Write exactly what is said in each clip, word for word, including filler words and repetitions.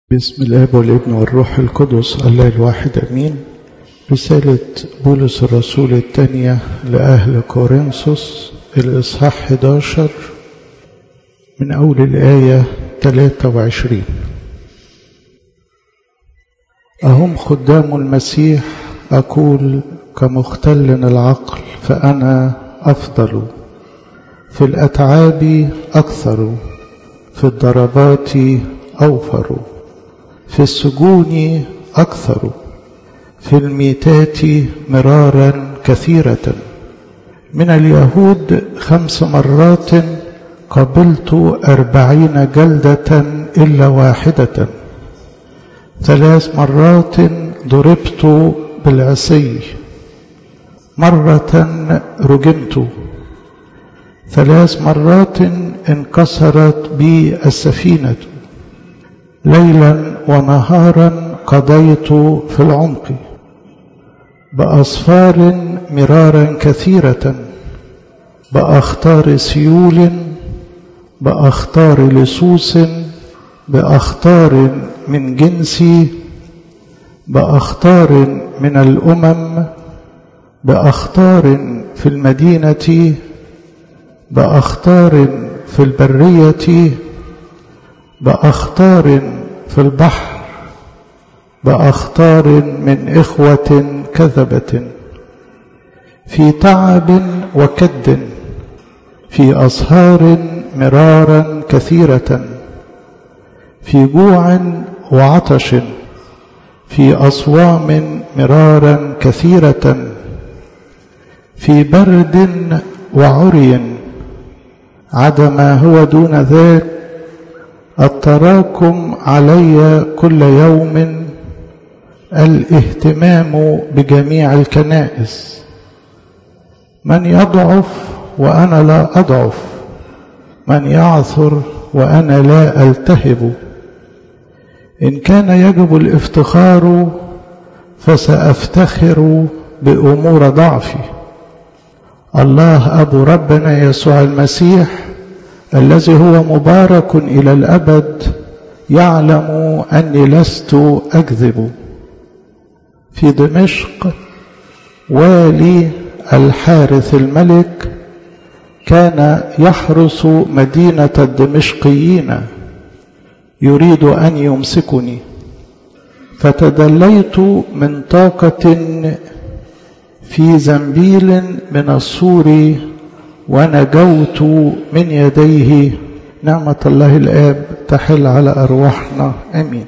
بسم الآب والابن والروح القدس الله الواحد أمين. رسالة بولس الرسول الثانية لأهل كورنثوس الإصحاح إحدى عشر من أول الآية ثلاثة وعشرين. أهم خدام المسيح أقول كمختل العقل فأنا أفضل، في الأتعاب أكثر، في الضربات أوفر، في السجون أكثر، في الميتات مرارا كثيرة، من اليهود خمس مرات قبلت أربعين جلدة إلا واحدة، ثلاث مرات ضربت بالعصي، مرة رجمت، ثلاث مرات انكسرت بي السفينة، ليلا ونهارا قضيت في العمق، بأصفار مرارا كثيرة، بأخطار سيول، بأخطار لصوص، بأخطار من جنسي، بأخطار من الأمم، بأخطار في المدينة، بأخطار في البرية، بأخطار في البحر، بأخطار من إخوة كذبة، في تعب وكد، في أسهار مرارا كثيرة، في جوع وعطش، في أصوام مرارا كثيرة، في برد وعري، عدا ما هو دون ذاك التراكم علي كل يوم، الاهتمام بجميع الكنائس، من يضعف وأنا لا أضعف، من يعثر وأنا لا ألتهب، إن كان يجب الافتخار فسأفتخر بأمور ضعفي، الله أبو ربنا يسوع المسيح الذي هو مبارك إلى الأبد يعلم أني لست أكذب. في دمشق والي الحارث الملك كان يحرس مدينة الدمشقيين يريد أن يمسكني، فتدليت من طاقة في زنبيل من السور ونجوت من يديه. نعمة الله الآب تحل على أرواحنا آمين.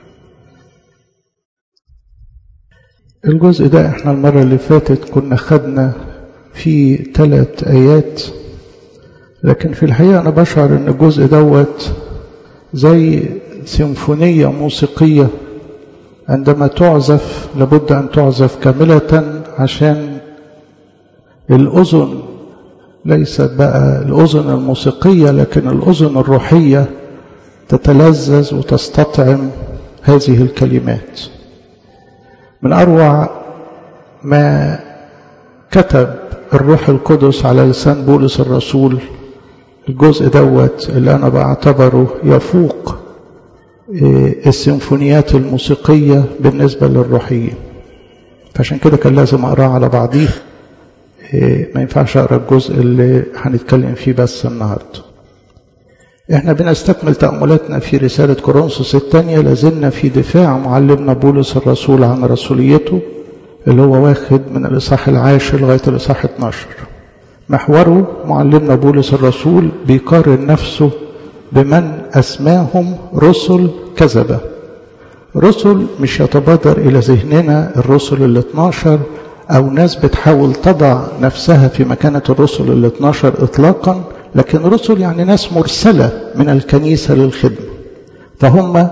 الجزء ده احنا المرة اللي فاتت كنا خدنا في ثلاث آيات، لكن في الحقيقة أنا بشعر أن الجزء دوت زي سيمفونية موسيقية عندما تعزف لابد أن تعزف كاملة عشان الأذن، ليست بقى الأذن الموسيقية لكن الأذن الروحية تتلذذ وتستطعم هذه الكلمات. من أروع ما كتب الروح القدس على لسان بولس الرسول الجزء دوت اللي أنا بعتبره يفوق السيمفونيات الموسيقية بالنسبة للروحيين، فعشان كده كان لازم أقرأ على بعضيه، ما ينفعش أقرأ الجزء اللي هنتكلم فيه بس النهاردة. احنا بنستكمل تأملاتنا في رسالة كورنثوس الثانية، لازلنا في دفاع معلمنا بولس الرسول عن رسوليته اللي هو واخد من الإصحاح العاشر لغاية الإصحاح اثناشر. محوره معلمنا بولس الرسول بيقارن نفسه بمن أسماهم رسل كذبة. رسل مش يتبادر إلى ذهننا الرسل الاثناشر أو ناس بتحاول تضع نفسها في مكانة الرسل الاثناشر إطلاقا، لكن رسل يعني ناس مرسلة من الكنيسة للخدمة، فهم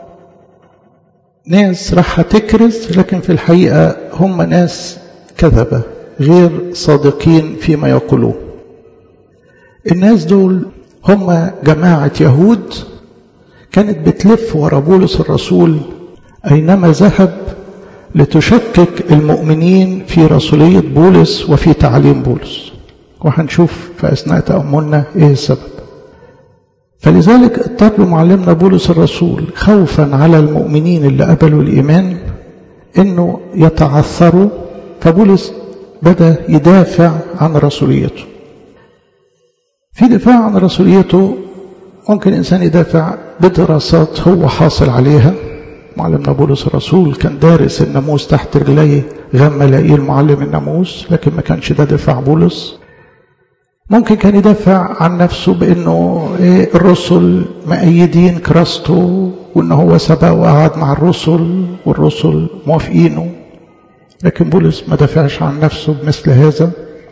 ناس راح تكرز لكن في الحقيقة هم ناس كذبة غير صادقين فيما يقولون. الناس دول هم جماعة يهود كانت بتلف ورا بولس الرسول أينما ذهب لتشكك المؤمنين في رسولية بولس وفي تعليم بولس، وهنشوف في أثناء تأملنا إيه السبب. فلذلك اضطر معلمنا بولس الرسول خوفا على المؤمنين اللي قبلوا الإيمان انه يتعثروا، فبولس بدأ يدافع عن رسوليته. في دفاع عن رسوليته ممكن إنسان يدافع بدراسات هو حاصل عليها. معلمنا بولس الرسول كان دارس الناموس تحت رجليه غملائيل معلم الناموس، لكن ما كانش ده دفاع بولس. ممكن كان يدافع عن نفسه بأنه الرسل مؤيدين كراسته، وأن هو سبق وقعد مع الرسل والرسل موافقينه، لكن بولس ما دافعش عن نفسه بمثل هذا.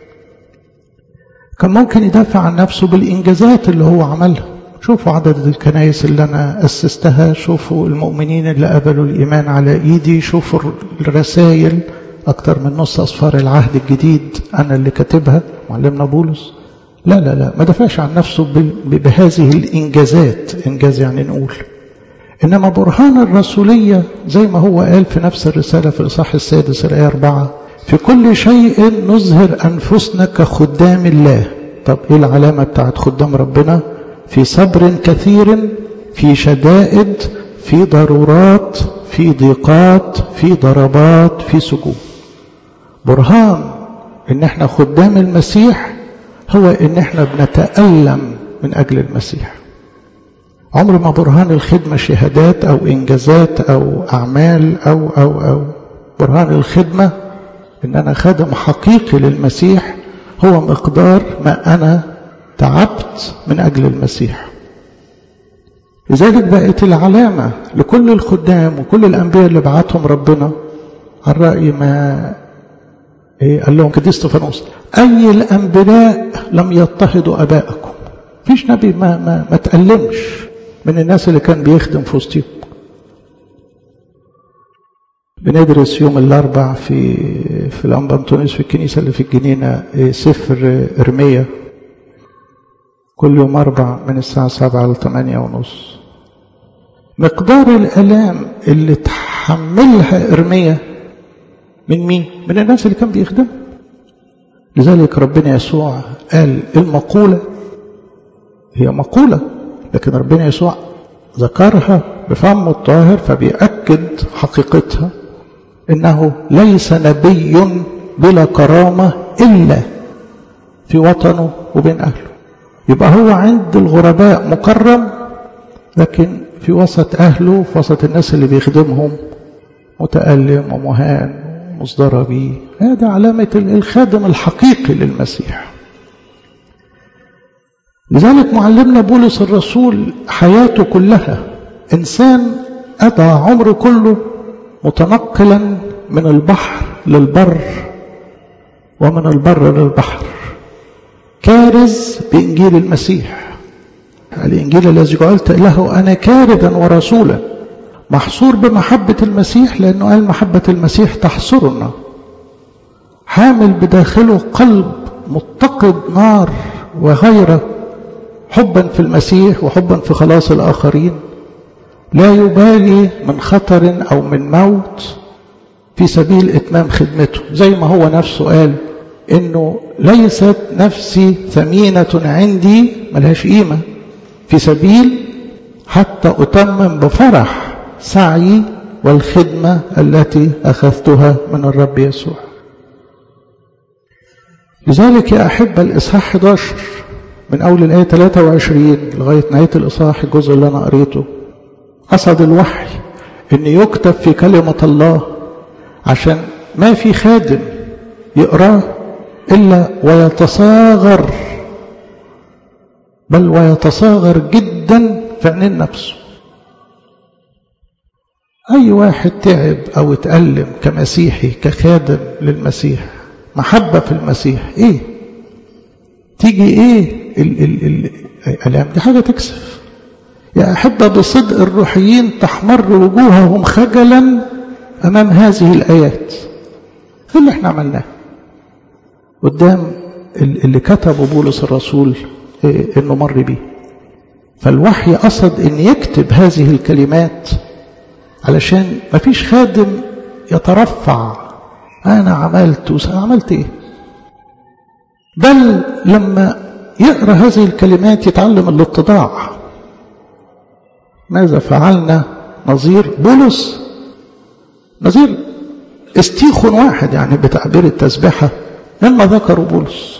كان ممكن يدافع عن نفسه بالإنجازات اللي هو عملها. شوفوا عدد الكنائس اللي أنا أسستها، شوفوا المؤمنين اللي قبلوا الإيمان على إيدي، شوفوا الرسائل، أكتر من نص أسفار العهد الجديد أنا اللي كاتبها معلمنا بولس. لا لا لا ما دافعش عن نفسه بهذه الإنجازات، إنجاز يعني نقول. إنما برهان الرسولية زي ما هو قال في نفس الرسالة في الإصحاح السادس الآية أربعة: في كل شيء نظهر أنفسنا كخدام الله. طب إيه العلامة بتاعت خدام ربنا؟ في صبر كثير، في شدائد، في ضرورات، في ضيقات، في ضربات، في سجون. برهان إن احنا خدام المسيح هو إن احنا بنتألم من أجل المسيح. عمر ما برهان الخدمة شهادات أو إنجازات أو أعمال أو أو أو برهان الخدمة إن أنا خادم حقيقي للمسيح هو مقدار ما أنا تعبت من أجل المسيح. لذلك بقت العلامة لكل الخدام وكل الأنبياء اللي بعتهم ربنا، على رأي ما إيه قال لهم كده استفانوس: أي الأنبياء لم يضطهدوا أبائكم. فيش نبي ما, ما, ما تألمش من الناس اللي كان بيخدم في وسطهم. بندرس يوم الأربع في في الأنبا أنطونيوس في الكنيسة اللي في الجنينة سفر إرميا، كل يوم أربع من الساعة سبعة لثمانية ونص. مقدار الآلام اللي تحملها إرميا من مين؟ من الناس اللي كان بيخدم. لذلك ربنا يسوع قال المقولة هي مقولة، لكن ربنا يسوع ذكرها بفمه الطاهر فبيأكد حقيقتها، إنه ليس نبي بلا كرامة إلا في وطنه وبين أهله. يبقى هو عند الغرباء مكرم، لكن في وسط أهله في وسط الناس اللي بيخدمهم متألم ومهان ومصدر بيه. هذا علامة الخادم الحقيقي للمسيح. لذلك معلمنا بولس الرسول حياته كلها إنسان قضى عمره كله متنقلا من البحر للبر ومن البر للبحر، كارز بإنجيل المسيح. الإنجيل الذي جعلت له أنا كاردا ورسولا، محصور بمحبة المسيح، لأنه قال محبة المسيح تحصرنا. حامل بداخله قلب متقد نار وغيره، حبا في المسيح وحبا في خلاص الآخرين، لا يبالي من خطر أو من موت في سبيل إتمام خدمته. زي ما هو نفسه قال إنه ليست نفسي ثمينة عندي، ملهاش قيمة، في سبيل حتى أتمم بفرح سعي والخدمة التي أخذتها من الرب يسوع. لذلك يا أحبة الإصحاح أحد عشر من أول الآية ثلاثة وعشرين لغاية نهاية الإصحاح الجزء اللي أنا قريته، قصد الوحي إن يكتب في كلمة الله عشان ما في خادم يقراه إلا ويتصاغر، بل ويتصاغر جدا في عينين نفسه. أي واحد تعب أو اتألم كمسيحي كخادم للمسيح، محبة في المسيح، إيه تيجي إيه الألام دي؟ حاجة تكسف يا أحبة. بصدق الروحيين تحمر وجوههم خجلا أمام هذه الآيات. إيه اللي احنا عملناه قدام اللي كتبه بولس الرسول إيه إنه مر بيه؟ فالوحي قصد إن يكتب هذه الكلمات علشان ما فيش خادم يترفع أنا عملت عملت إيه، بل لما يقرأ هذه الكلمات يتعلم الاتضاع. ماذا فعلنا نظير بولس؟ نظير استيخ واحد يعني بتعبير التسبيحة مما ذكروا بولس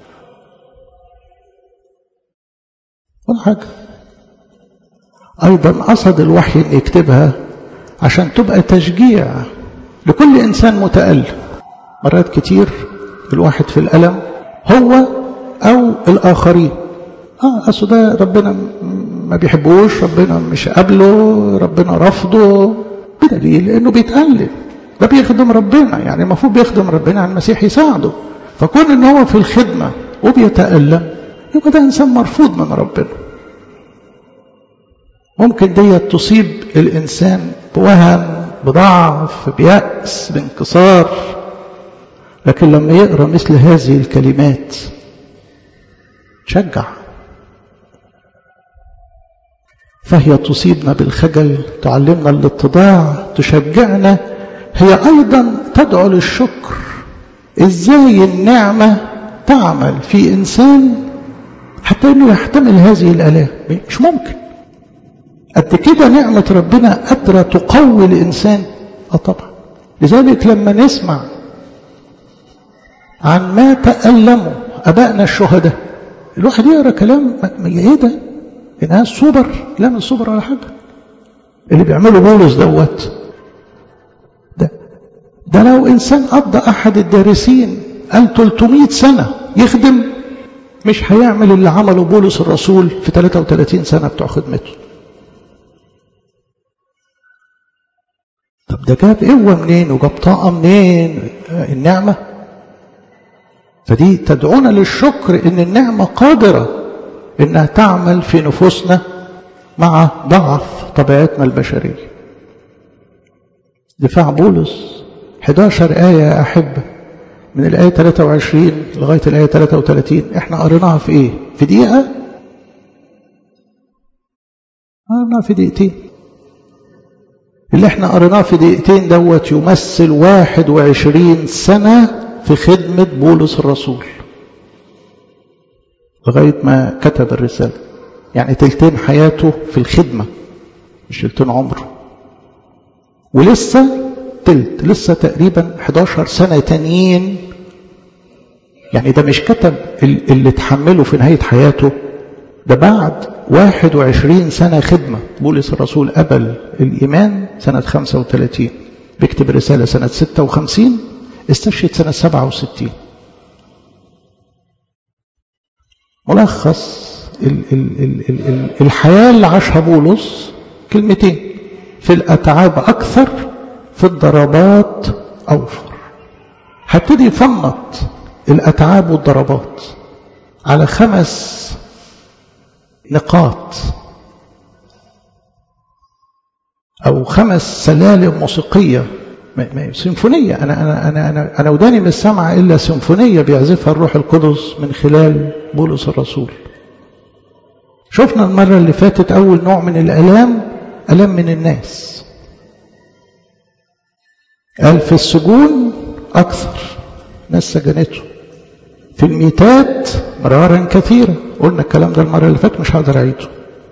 ولا حاجة. أيضا قصد الوحي أن يكتبها عشان تبقى تشجيع لكل إنسان متألم. مرات كتير الواحد في الألم هو أو الآخرين، آه أصل ده ربنا ما بيحبوش، ربنا مش قابله، ربنا رفضه، بدليل إنه بيتألم. ده بيخدم ربنا، يعني المفروض بيخدم ربنا عن المسيح يساعده. فكون إن هو في الخدمة وبيتألم يبقى ده إنسان مرفوض من ربنا. ممكن دي تصيب الإنسان بوهم، بضعف، بيأس، بانكسار، لكن لما يقرأ مثل هذه الكلمات تشجع. فهي تصيبنا بالخجل، تعلمنا الاتضاع، تشجعنا. هي أيضا تدعو للشكر. إزاي النعمة تعمل في إنسان حتى أنه يحتمل هذه الآلام؟ مش ممكن. قد كده نعمة ربنا قادرة تقوي الإنسان. آه طبعا. لذلك لما نسمع عن ما تألموا أبائنا الشهداء، الواحد يقرأ كلام ايه ده؟ إنها الصبر؟ لا من الصبر ولا حاجة. اللي بيعمله بولس دوت ده ده لو إنسان قضى أحد الدارسين قال ثلاثمائة سنة يخدم مش هيعمل اللي عمله بولس الرسول في ثلاثة وثلاثين سنة بتوع خدمته. طب ده جاب قوة منين وجاب طاقة منين؟ النعمة. فدي تدعونا للشكر إن النعمة قادرة إنها تعمل في نفوسنا مع ضعف طبيعتنا البشرية. دفاع بولس أحد عشر آية يا أحبة، من الآية ثلاثة وعشرين لغاية الآية ثلاثة وثلاثين، إحنا قريناها في إيه؟ في دقيقة؟ قريناها في دقيقتين. اللي إحنا قريناه في دقيقتين دوت يمثل واحد وعشرين سنة في خدمة بولس الرسول لغاية ما كتب الرسالة. يعني تلتين حياته في الخدمة، مش تلتين عمره. ولسه تلت لسه تقريبا أحد عشر سنة تانيين. يعني ده مش كتب اللي تحمله في نهاية حياته، ده بعد واحد وعشرين سنة خدمة. بولس الرسول قبل الإيمان سنة خمسة وثلاثين، بيكتب رسالة سنة ستة وخمسين، استشهد سنة سبعة وستين. ملخص ال ال ال ال ال الحياة اللي عاشها بولس كلمتين: في الأتعاب أكثر، في الضربات أوفر. هبتدي يفنط الأتعاب والضربات على خمس نقاط أو خمس سلالم موسيقية سيمفونية. أنا أنا أنا أنا أنا وداني مش سامعة إلا سيمفونية بيعزفها الروح القدس من خلال بولس الرسول. شفنا المرة اللي فاتت أول نوع من الآلام، آلام من الناس. قال في السجون أكثر، ناس سجنته. في الميتات مرارا كثيرة، قلنا الكلام ده المرة اللي فاتت مش هقدر أعيده.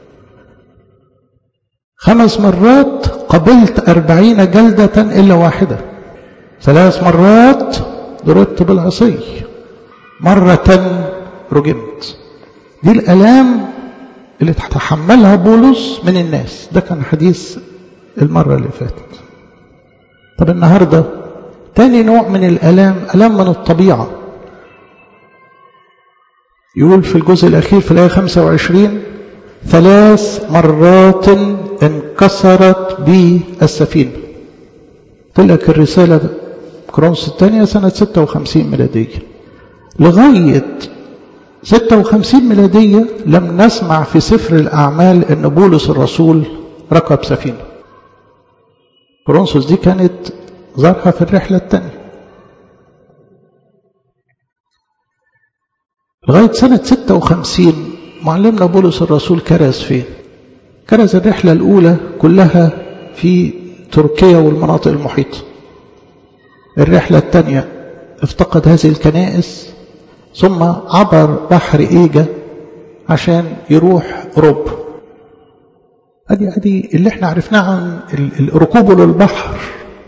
خمس مرات قبلت أربعين جلدة إلا واحدة. ثلاث مرات ضربت بالعصي، مرة رجمت. دي الآلام اللي تحملها بولس من الناس. ده كان حديث المرة اللي فاتت. طب النهاردة تاني نوع من الآلام، آلام من الطبيعة. يقول في الجزء الأخير في الآية خمسة وعشرين: ثلاث مرات انكسرت بي السفينة. تلك الرسالة كورنثوس الثانية سنة ستة وخمسين ميلادية. لغاية ستة وخمسين ميلادية لم نسمع في سفر الأعمال أن بولس الرسول ركب سفينة. كورنثوس دي كانت ظاهرة في الرحلة الثانية. لغاية سنة ستة وخمسين معلمنا بولس الرسول كرز فين؟ كرز الرحلة الأولى كلها في تركيا والمناطق المحيطة. الرحلة الثانية افتقد هذه الكنائس، ثم عبر بحر إيجا عشان يروح أوروبا. ادي ادي اللي احنا عرفناه عن ركوبه للبحر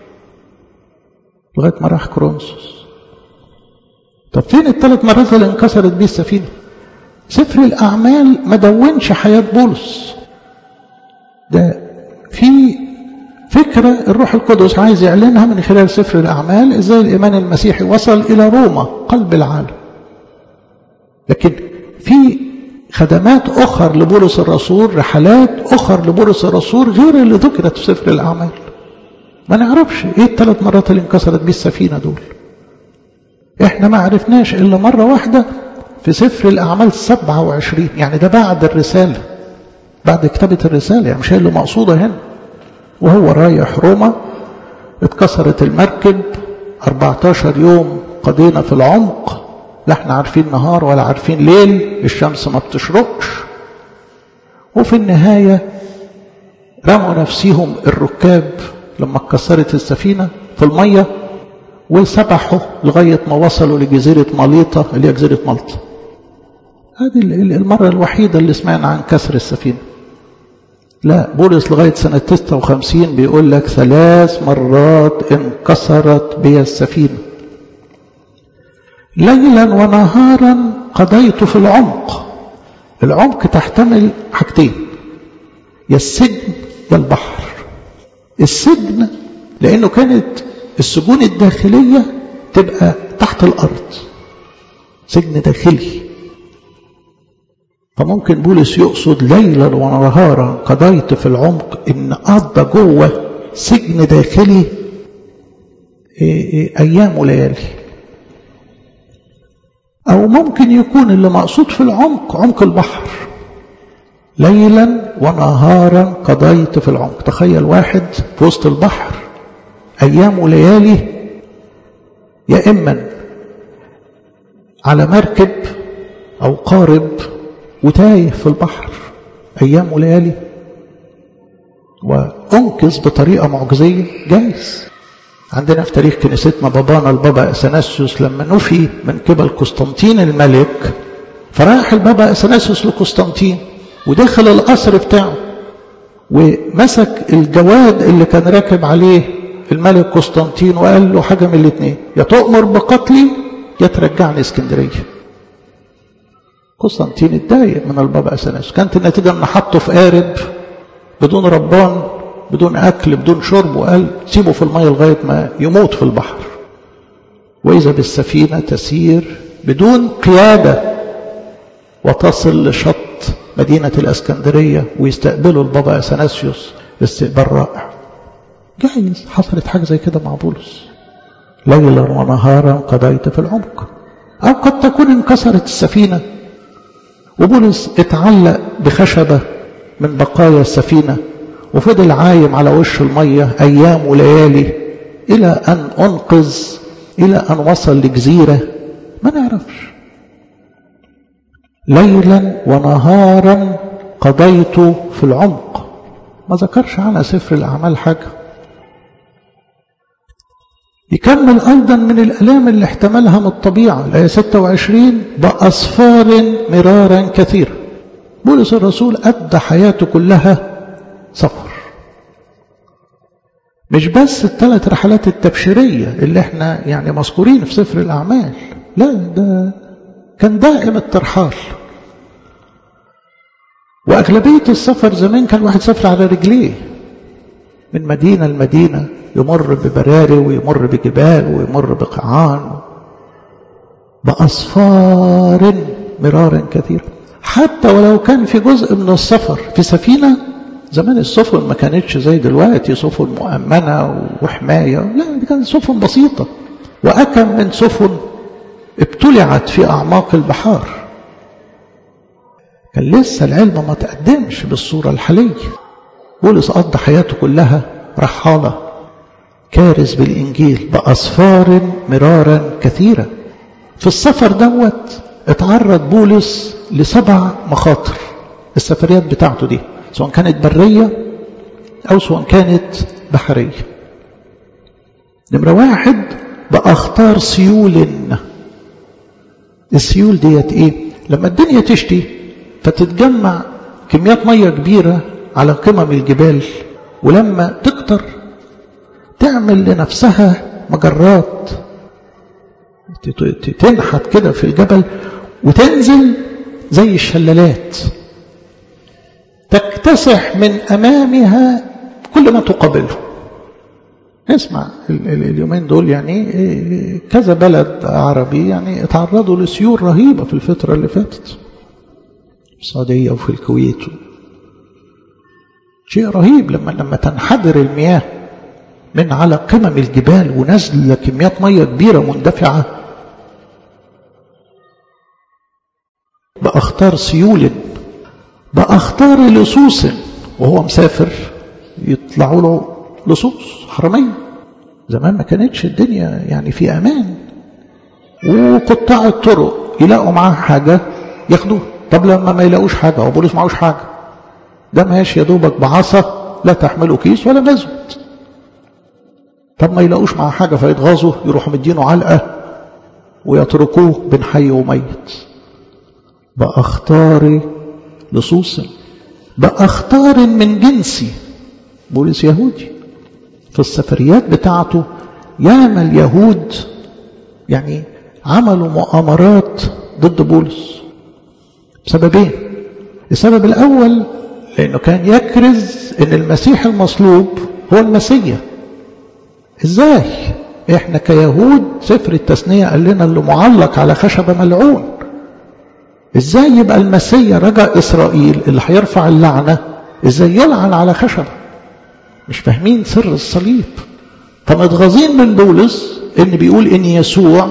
لغايه ما راح كورنثوس. طب فين الثلاث مرات اللي انكسرت بيه السفينه؟ سفر الاعمال ما دونش حياه بولس، ده في فكره الروح القدس عايز يعلنها من خلال سفر الاعمال، ازاي الايمان المسيحي وصل الى روما قلب العالم. لكن في خدمات أخر لبولس الرسول، رحلات أخر لبولس الرسول غير اللي ذكرت في سفر الأعمال. ما نعرفش إيه الثلاث مرات اللي انكسرت بيه السفينة دول. إحنا ما عرفناش إلا مرة واحدة في سفر الأعمال سبعة وعشرين، يعني ده بعد الرسالة، بعد كتابة الرسالة، يعني مش هي اللي مقصودة هنا. وهو رايح روما اتكسرت المركب، أربعة عشر يوم قضينا في العمق، لا احنا عارفين نهار ولا عارفين ليل، الشمس ما بتشرقش. وفي النهاية رموا نفسهم الركاب لما اتكسرت السفينة في المية، وسبحوا لغاية ما وصلوا لجزيرة ماليطة اللي هي جزيرة مالطا. هذه المرة الوحيدة اللي سمعنا عن كسر السفينة. لا، بولس لغاية سنة تسعة وخمسين بيقول لك ثلاث مرات انكسرت بي السفينة. ليلا ونهارا قضيت في العمق. العمق تحتمل حاجتين، يا السجن يا البحر. السجن لأنه كانت السجون الداخلية تبقى تحت الأرض، سجن داخلي. فممكن بولس يقصد ليلا ونهارا قضيت في العمق إن قضى جوه سجن داخلي أيام وليالي. أو ممكن يكون اللي مقصود في العمق عمق البحر، ليلا ونهارا قضيت في العمق. تخيل واحد في وسط البحر أيام وليالي، يا إما على مركب أو قارب وتايه في البحر أيام وليالي، وأنقذ بطريقة معجزية جايز. عندنا في تاريخ كنيستنا بابانا البابا أثناسيوس لما نفي من قبل قسطنطين الملك، فراح البابا أثناسيوس لقسطنطين ودخل القصر بتاعه ومسك الجواد اللي كان راكب عليه الملك قسطنطين وقال له حاجة من الاثنين، يا تؤمر بقتلي يا ترجعني اسكندرية. قسطنطين اتضايق من البابا أثناسيوس، كانت النتيجة ان حطه في قارب بدون ربان بدون أكل بدون شرب، وقال سيبه في المية لغاية ما يموت في البحر. وإذا بالسفينة تسير بدون قيادة وتصل لشط مدينة الإسكندرية ويستقبلوا البابا أثناسيوس استقبال رائع. جايز حصلت حاجة زي كده مع بولس، ليلا ونهارا قضيت في العمق. أو قد تكون انكسرت السفينة وبولس اتعلق بخشبة من بقايا السفينة وفضل عايم على وش المية أيام وليالي إلى أن أنقذ، إلى أن وصل لجزيرة ما نعرفش. ليلا ونهارا قضيت في العمق، ما ذكرش عنها سفر الأعمال حاجة. يكمل أيضا من الألام اللي احتملها من الطبيعة، الآية ستة وعشرين بأسفار مرارا كثيرة. بولس الرسول أدى حياته كلها سفر، مش بس الثلاث رحلات التبشيرية اللي احنا يعني مذكورين في سفر الأعمال، لا ده كان دائم الترحال. وأغلبية السفر زمان كان واحد سفر على رجليه من مدينة لمدينة، يمر ببراري ويمر بجبال ويمر بقاعان، بأسفار مرارا كثيرا. حتى ولو كان في جزء من السفر في سفينة، زمان السفن ما كانتش زي دلوقتي سفن مؤمنة وحماية، لا دي كانت سفن بسيطة، وأكم من سفن ابتلعت في أعماق البحار. كان لسه العلم ما تقدمش بالصورة الحالية. بولس قضى حياته كلها رحالة كارز بالإنجيل بأسفار مرارا كثيرة. في السفر دوت اتعرض بولس لسبع مخاطر السفريات بتاعته دي، سواء كانت برية أو سواء كانت بحرية. نمرة واحد بأخطار سيول. السيول ديت ايه؟ لما الدنيا تشتي فتتجمع كميات مية كبيرة على قمم الجبال، ولما تكتر تعمل لنفسها مجرات، تنحت كده في الجبل وتنزل زي الشلالات، تكتسح من أمامها كل ما تقابله. اسمع اليومين دول يعني كذا بلد عربي يعني اتعرضوا لسيول رهيبة في الفترة اللي فاتت، في السعودية وفي الكويت. شيء رهيب لما لما تنحدر المياه من على قمم الجبال ونزل كميات مياه كبيرة مندفعة بأخطار سيول، بأخطار لصوص، وهو مسافر يطلعوا له لصوص حرامية. زمان ما كانتش الدنيا يعني في أمان، وقطاع الطرق يلاقوا معاه حاجة ياخدوه. طب لما ما يلاقوش حاجة وبوليس معهوش حاجة، ده ماشي يا دوبك بعصا لا تحمله كيس ولا مزود. طب ما يلاقوش معاه حاجة فيتغاظوا، يروحوا مدينه علقة ويتركوه بين حي وميت. بأخطار لصوص، بأخطار من جنسي. بولس يهودي، في السفريات بتاعته ياما اليهود يعني عملوا مؤامرات ضد بولس بسببين. السبب الأول لأنه كان يكرز أن المسيح المصلوب هو المسيح. إزاي؟ إحنا كيهود سفر التثنية قال لنا اللي معلق على خشبة ملعون. إزاي يبقى المسيح رجاء إسرائيل اللي هيرفع اللعنة إزاي يلعن على خشبة؟ مش فاهمين سر الصليب. فمتغاظين من بولس إن بيقول إن يسوع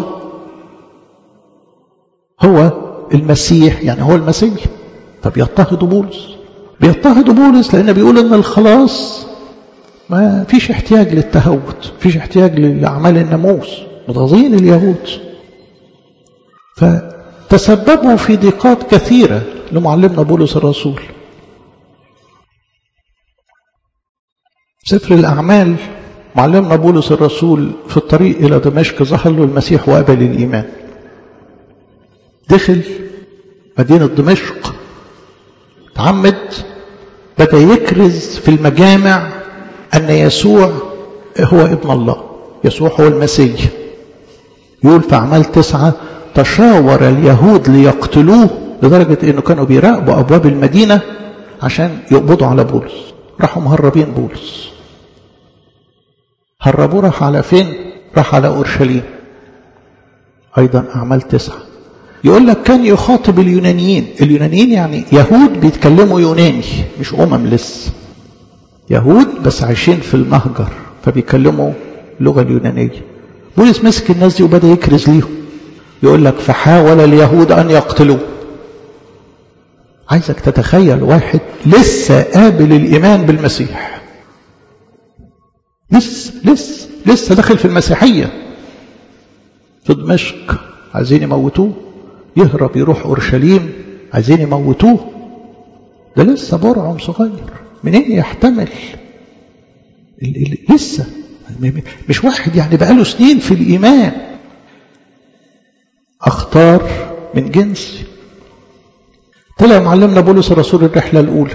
هو المسيح، يعني هو المسيح. فبيضطهدوا بولس، بيضطهدوا بولس لأنه بيقول إن الخلاص ما فيش احتياج للتهوت، فيش احتياج لأعمال الناموس. متغاظين اليهود، فتسببوا في ضيقات كثيرة لمعلمنا بولس الرسول. سفر الأعمال معلمنا بولس الرسول في الطريق إلى دمشق ظهر له المسيح وقبل الإيمان. دخل مدينة دمشق، تعمد، بدأ يكرز في المجامع أن يسوع هو ابن الله، يسوع هو المسيح. يقول في أعمال تسعة تشاور اليهود ليقتلوه، لدرجة أنه كانوا بيراقبوا أبواب المدينة عشان يقبضوا على بولس. راحوا مهربين بولس، هربوه. راح على فين؟ راح على أورشليم. أيضا أعمال تسعة يقول لك كان يخاطب اليونانيين. اليونانيين يعني يهود بيتكلموا يوناني، مش أمم لسه، يهود بس عايشين في المهجر فبيكلموا اللغة اليونانية. بولس مسك الناس دي وبدأ يكرز ليهم. يقول لك فحاول اليهود أن يقتلوه. عايزك تتخيل واحد لسه قابل الإيمان بالمسيح، لسه لسه لسه داخل في المسيحية في دمشق، عايزين يموتوه. يهرب يروح أورشليم، عايزين يموتوه. ده لسه برعم صغير، منين يحتمل؟ لسه مش واحد يعني بقاله سنين في الإيمان. أخطار من جنسي. طلع معلمنا بولس الرسول الرحلة الأولى،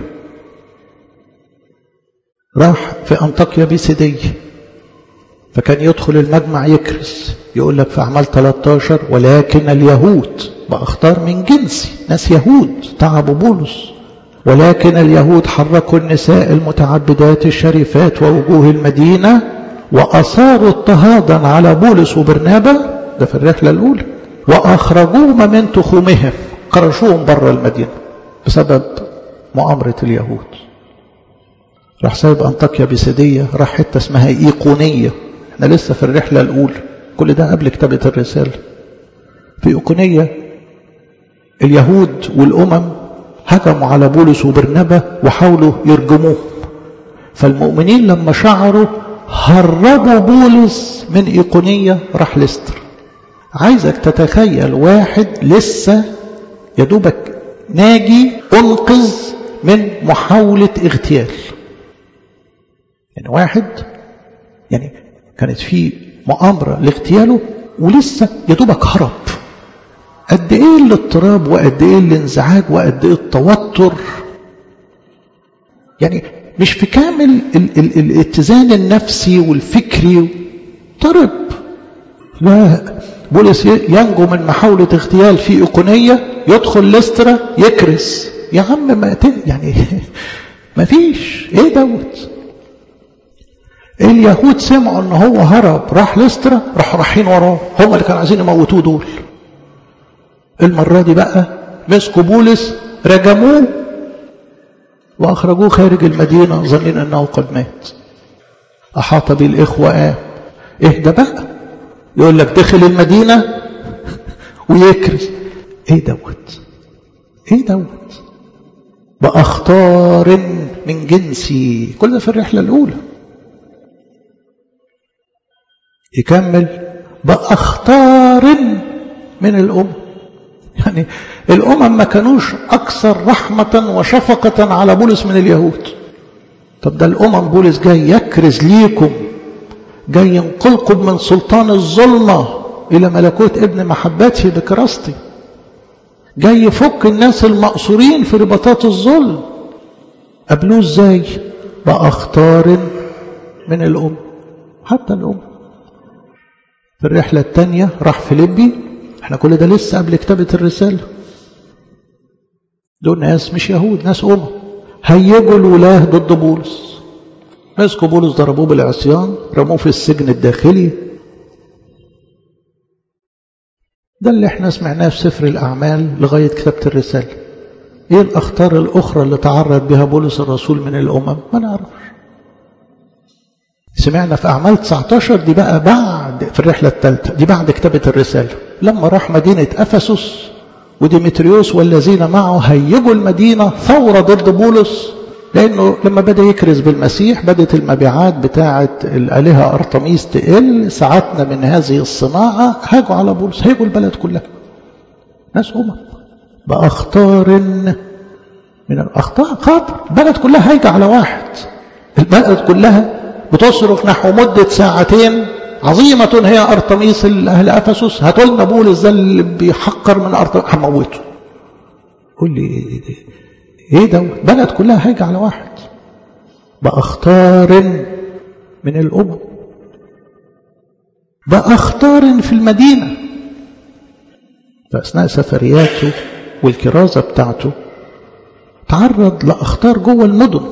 راح في أنطاكيا بيسيدية، فكان يدخل المجمع يكرز. يقول لك في أعمال ثلاثة عشر ولكن اليهود بأخطار من جنسي، ناس يهود تعبوا بولس. ولكن اليهود حركوا النساء المتعبدات الشريفات ووجوه المدينة وأثاروا اضطهادا على بولس وبرنابا، ده في الرحلة الأولى، وأخرجوهم من تخومهم، خرجوهم بره المدينة بسبب مؤامرة اليهود. راح سايب أنطاكيا بيسيدية، راح حتة اسمها إيقونية. احنا لسه في الرحلة الأولى، كل ده قبل كتابة الرسالة. في إيقونية اليهود والأمم هجموا على بولس وبرنابا وحاولوا يرجموه. فالمؤمنين لما شعروا هربوا بولس من إيقونية راح لستر. عايزك تتخيل واحد لسه يدوبك ناجي أنقذ من محاولة اغتيال. يعني واحد يعني كانت في مؤامرة لاغتياله ولسه يدوبك هرب. قد ايه الاضطراب وقد ايه الانزعاج وقد ايه التوتر. يعني مش في كامل ال ال الاتزان النفسي والفكري، طرب. لا، بولس ينجو من محاولة اغتيال في إيقونية، يدخل لسترا يكرس. يا عم ما يعني ما فيش ايه دوت. اليهود سمعوا ان هو هرب راح لسترا، راحوا رايحين وراه، هم اللي كانوا عايزين يموتوه دول. المرة دي بقى مسكوا بولس رجموه واخرجوه خارج المدينة ظنين انه قد مات. احاط به الاخوة قام. اهدى بقى، يقول لك دخل المدينة ويكرس. ايه دوت ايه دوت بأخطار من جنسي. كل ده في الرحلة الأولى. يكمل بأخطار من الأمم. يعني الأمم ما كانوش أكثر رحمة وشفقة على بولس من اليهود. طب ده الأمم بولس جاي يكرز ليكم، جاي ينقلكم من سلطان الظلمة إلى ملكوت ابن محبته بكراستي، جاي يفك الناس المأسورين في رباطات الظلم. قبلوه ازاي؟ بأخطار من الأم. حتى الأم في الرحلة الثانية راح فيليبي. احنا كل ده لسه قبل كتابة الرسالة. دول ناس مش يهود، ناس أمم. هيجوا الولاه ضد بولس، مسكوا بولس ضربوه بالعصيان، رموه في السجن الداخلي. ده اللي احنا سمعناه في سفر الأعمال لغاية كتابة الرسالة. ايه الأخطار الأخرى اللي تعرض بها بولس الرسول من الأمم؟ ما نعرفش. سمعنا في أعمال تسعة عشر، دي بقى بعد، في الرحلة الثالثة دي بعد كتابة الرسالة، لما راح مدينة أفسس وديمتريوس والذين معه هيجوا المدينة ثورة ضد بولس، لأنه لما بدأ يكرز بالمسيح بدأت المبيعات بتاعة الآلهة أرطميس تقل. ساعتنا من هذه الصناعة هاجوا على بولس، هيجوا البلد كلها. ناس أمم بأخطار من الأخطار. خاطر البلد كلها هايجة على واحد. البلد كلها بتصرخ نحو مدة ساعتين عظيمة هي أرطميس الأهل أفسس، هاتوا لنا بولس ده اللي بيحقر من أرطميس هموته. قول لي ايه ده؟ بلد كلها هايجة على واحد. بأخطار من الأمم، بأخطار في المدينة. فأثناء سفرياته والكرازة بتاعته تعرض لأخطار جوه المدن.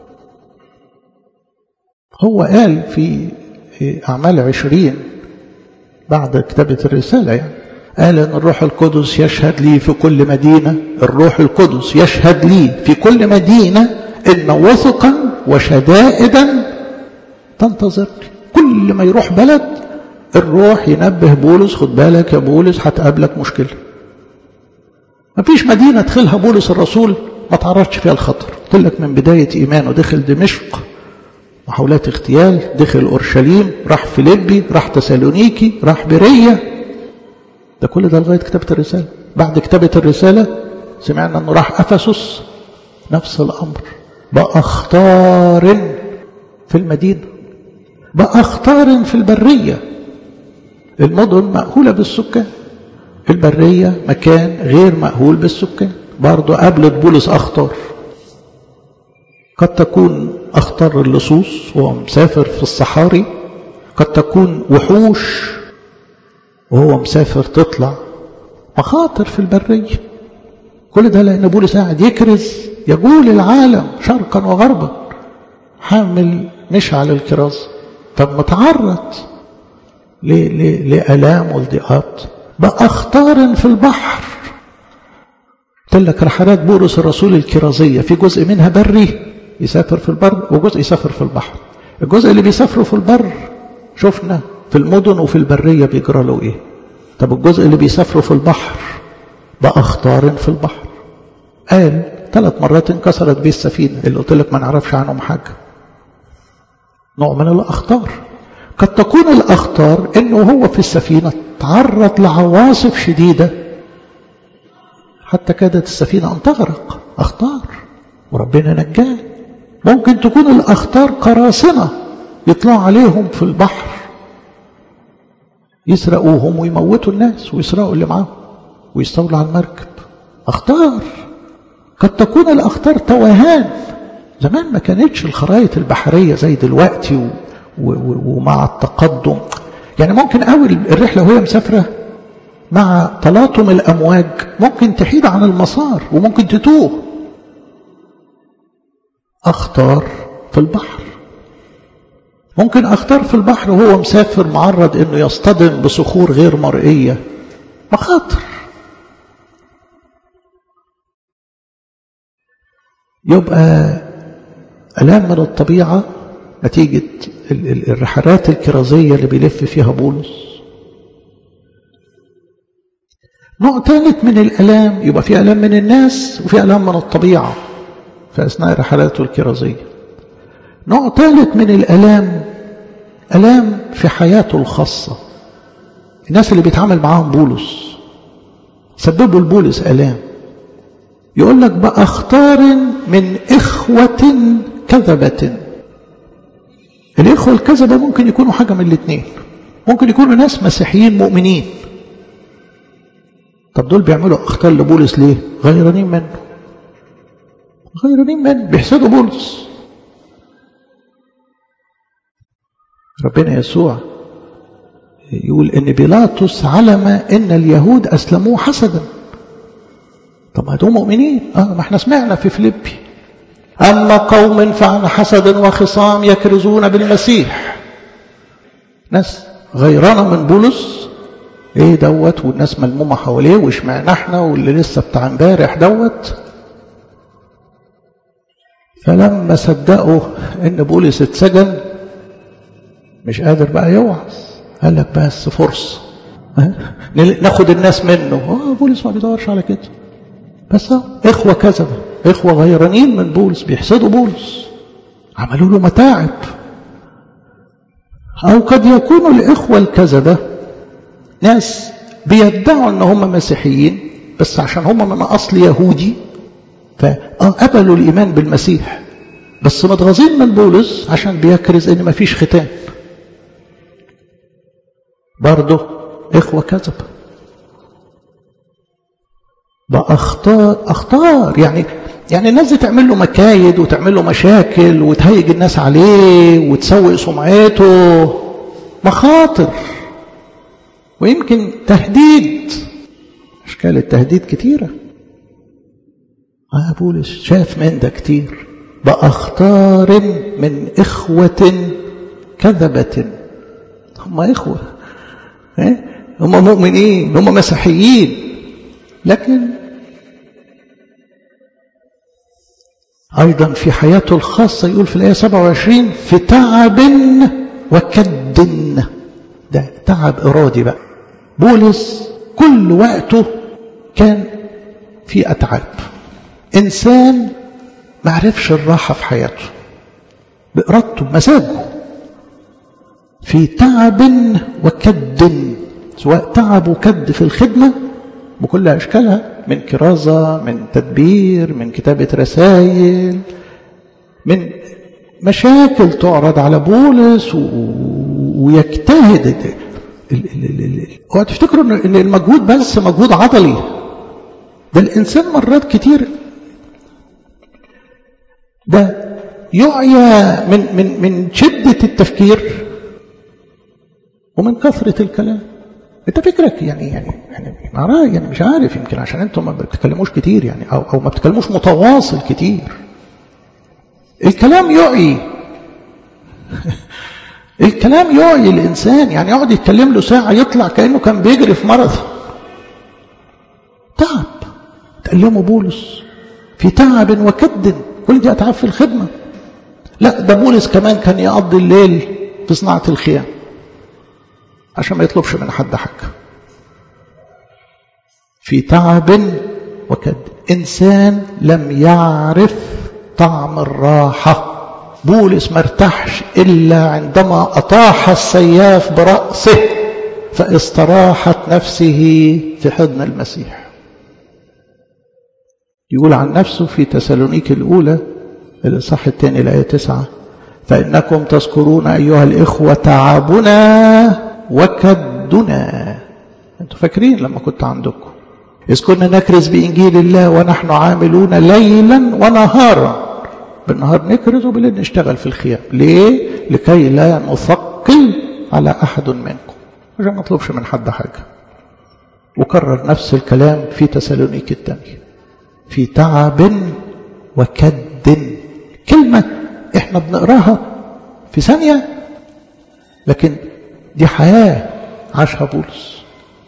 هو قال في أعمال عشرين بعد كتابة الرسالة، يعني قال أن الروح القدس يشهد لي في كل مدينة، الروح القدس يشهد لي في كل مدينة إن وثقا وشدائدا تنتظرني. كل ما يروح بلد الروح ينبه بولس، خد بالك يا بولس هتقابلك مشكلة. ما فيش مدينة دخلها بولس الرسول ما تعرضش فيها الخطر. قلت لك من بداية إيمانه دخل دمشق محاولات اغتيال، دخل أورشليم، راح فيليبي، راح تسالونيكي، راح برية. ده كل ده لغاية كتابة الرسالة. بعد كتابة الرسالة سمعنا أنه راح أفسس، نفس الأمر. بأخطار في المدينة، بأخطار في البرية. المدن مأهولة بالسكان، البرية مكان غير مأهول بالسكان. برضو قابلت بولس أخطار. قد تكون أخطار اللصوص وهو مسافر في الصحاري، قد تكون وحوش وهو مسافر تطلع، مخاطر في البرية. كل ده لأن بولس قاعد يكرز يقول العالم شرقا وغربا، حامل مشعل الكرازة. طب متعرض لآلام والضيقات. بأخطار في البحر. قلت لك رحلات بولس الرسول الكرازية في جزء منها بري يسافر في البر، وجزء يسافر في البحر. الجزء اللي بيسافروا في البر شفنا في المدن وفي البرية بيجرى له ايه. طب الجزء اللي بيسافروا في البحر بأخطار في البحر. قال ثلاث مرات انكسرت بيه السفينة اللي قلت لك ما نعرفش عنهم حاجة. نوع من الأخطار. قد تكون الأخطار انه هو في السفينة تعرض لعواصف شديدة حتى كادت السفينة ان تغرق. أخطار وربنا نجاه. ممكن تكون الأخطار قراصنة يطلعوا عليهم في البحر يسرقوهم ويموتوا الناس ويسرقوا اللي معاهم ويستولوا على المركب. أخطار. قد تكون الأخطار توهان، زمان ما كانتش الخرائط البحرية زي دلوقتي و... و... و... ومع التقدم يعني ممكن أول الرحلة وهي مسافرة مع تلاطم الأمواج ممكن تحيد عن المسار وممكن تتوه. أخطار في البحر، ممكن أخطار في البحر وهو مسافر معرض أنه يصطدم بصخور غير مرئية، مخاطر. يبقى آلام من الطبيعة نتيجة الرحلات الكرازية اللي بيلف فيها بولس. نوع ثالث من الآلام، يبقى في آلام من الناس وفي آلام من الطبيعة في أثناء رحلاته الكرازية. نوع ثالث من الآلام، آلام في حياته الخاصة. الناس اللي بيتعامل معاهم بولس سببوا لبولس آلام. يقول لك بأخطار من إخوة كذبة. الإخوة الكذبة ممكن يكونوا حاجة من الاثنين، ممكن يكونوا ناس مسيحيين مؤمنين. طب دول بيعملوا أخطار لبولس ليه؟ غيرانين منه، غيرانين منه، بيحسدوا بولس. ربنا يسوع يقول إن بيلاطس علم إن اليهود أسلموه حسدا. طب ما دول مؤمنين، اه ما احنا سمعنا في فيليبي أما قوم فعن حسد وخصام يكرزون بالمسيح. ناس غيرانة من بولس، ايه دوت، والناس ملمومة حواليه، واشمعنا احنا واللي لسه بتاع امبارح دوت. فلما صدقوا ان بولس اتسجن مش قادر بقى يوعظ، قال لك بس فرصة ناخد الناس منه. اه بولس ما بيدورش على كده، بس اخوة كذبة، اخوة غيرانين من بولس بيحسدوا بولس، عملوا له متاعب. او قد يكونوا الاخوة الكذبة ناس بيدعوا ان هم مسيحيين بس عشان هم من اصل يهودي فقبلوا الايمان بالمسيح، بس متغاظين من بولس عشان بيكرز ان مفيش ختان. برضه اخوة كذبة. بأخطار أخطار يعني يعني الناس دي تعمل له مكايد وتعمل له مشاكل وتهيج الناس عليه وتسوق سمعته، مخاطر ويمكن تهديد. أشكال التهديد كتيرة. آه بولس شاف من ده كتير. بأخطار من إخوة كذبة. هم إخوة، هم مؤمنين، هم مسيحيين، لكن أيضا في حياته الخاصة يقول في الآية سبعة وعشرين في تعب وكد. ده تعب إرادي بقى. بولس كل وقته كان في أتعاب. إنسان ما عرفش الراحة في حياته بإرادته مزاجه. في تعب وكد، سواء تعب وكد في الخدمة بكل أشكالها، من كرازة، من تدبير، من كتابة رسائل، من مشاكل تعرض على بولس ويجتهد. وتفتكروا ان المجهود بس مجهود عضلي، ده الإنسان مرات كتير ده يعيا من من من شدة التفكير ومن كثرة الكلام. انت فكرك يعني يعني يعني يعني مش عارف، يمكن عشان انتم ما بتتكلموش كتير يعني، او او ما بتتكلموش متواصل كتير. الكلام يعي الكلام يعي الانسان، يعني يقعد يتكلم له ساعه يطلع كانه كان بيجري في ماراثون. تعب. تكلموا بولس في تعب وكد، كل دي اتعاب في الخدمه. لا ده بولس كمان كان يقضي الليل في صناعه الخيام عشان ما يطلبش من حد حاجة. في تعب وكد. إنسان لم يعرف طعم الراحة. بولس ما ارتاحش إلا عندما أطاح السياف برأسه فاستراحت نفسه في حضن المسيح. يقول عن نفسه في تسالونيك الأولى الإصحاح الثاني الآية تسعة فإنكم تذكرون أيها الإخوة تعبنا وكدنا. انتوا فاكرين لما كنت عندكم إذ كنا نكرز بإنجيل الله ونحن عاملون ليلا ونهارا بالنهار نكرز وبالليل نشتغل في الخيام. ليه؟ لكي لا نثقل على أحد منكم، عشان ما نطلبش من حد حاجة. وكرر نفس الكلام في تسالونيك الثانية، في تعب وكد. كلمة احنا بنقراها في ثانية، لكن دي حياة عاشها بولس.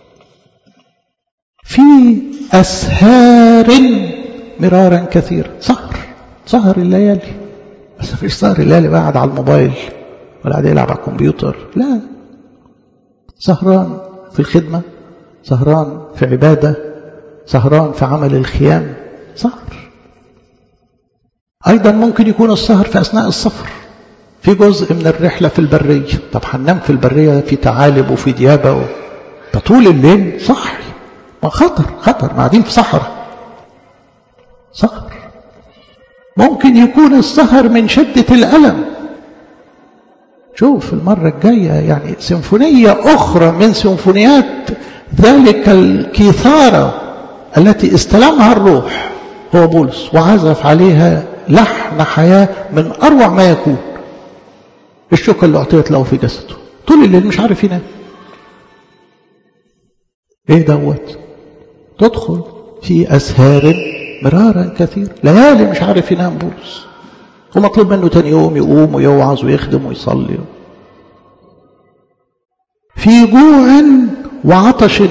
في أسهار مرارا كثيرا، سهر سهر الليالي، بس مفيش سهر الليالي قاعد على الموبايل ولا قاعد يلعب على الكمبيوتر، لا، سهران في الخدمة، سهران في عبادة، سهران في عمل الخيام، سهر. أيضا ممكن يكون السهر في أثناء السفر، في جزء من الرحلة في البرية. طب هننام في البرية في تعالب وفي ديابة و... طول الليل صحي، ما خطر خطر، قاعدين في صحراء، سهر. ممكن يكون السهر من شدة الألم. شوف المرة الجاية يعني سيمفونية أخرى من سيمفونيات ذلك الكيثارة التي استلمها الروح هو بولس، وعزف عليها لحن حياة من أروع ما يكون. الشوكة اللي أعطيت له في جسده، طول الليل مش عارف ينام. إيه دوت؟ تدخل في أسهار مرارا كثير، ليالي مش عارف ينام بولس، ومطلوب منه تاني يوم يقوم ويوعظ ويخدم ويصلي. في جوع وعطش،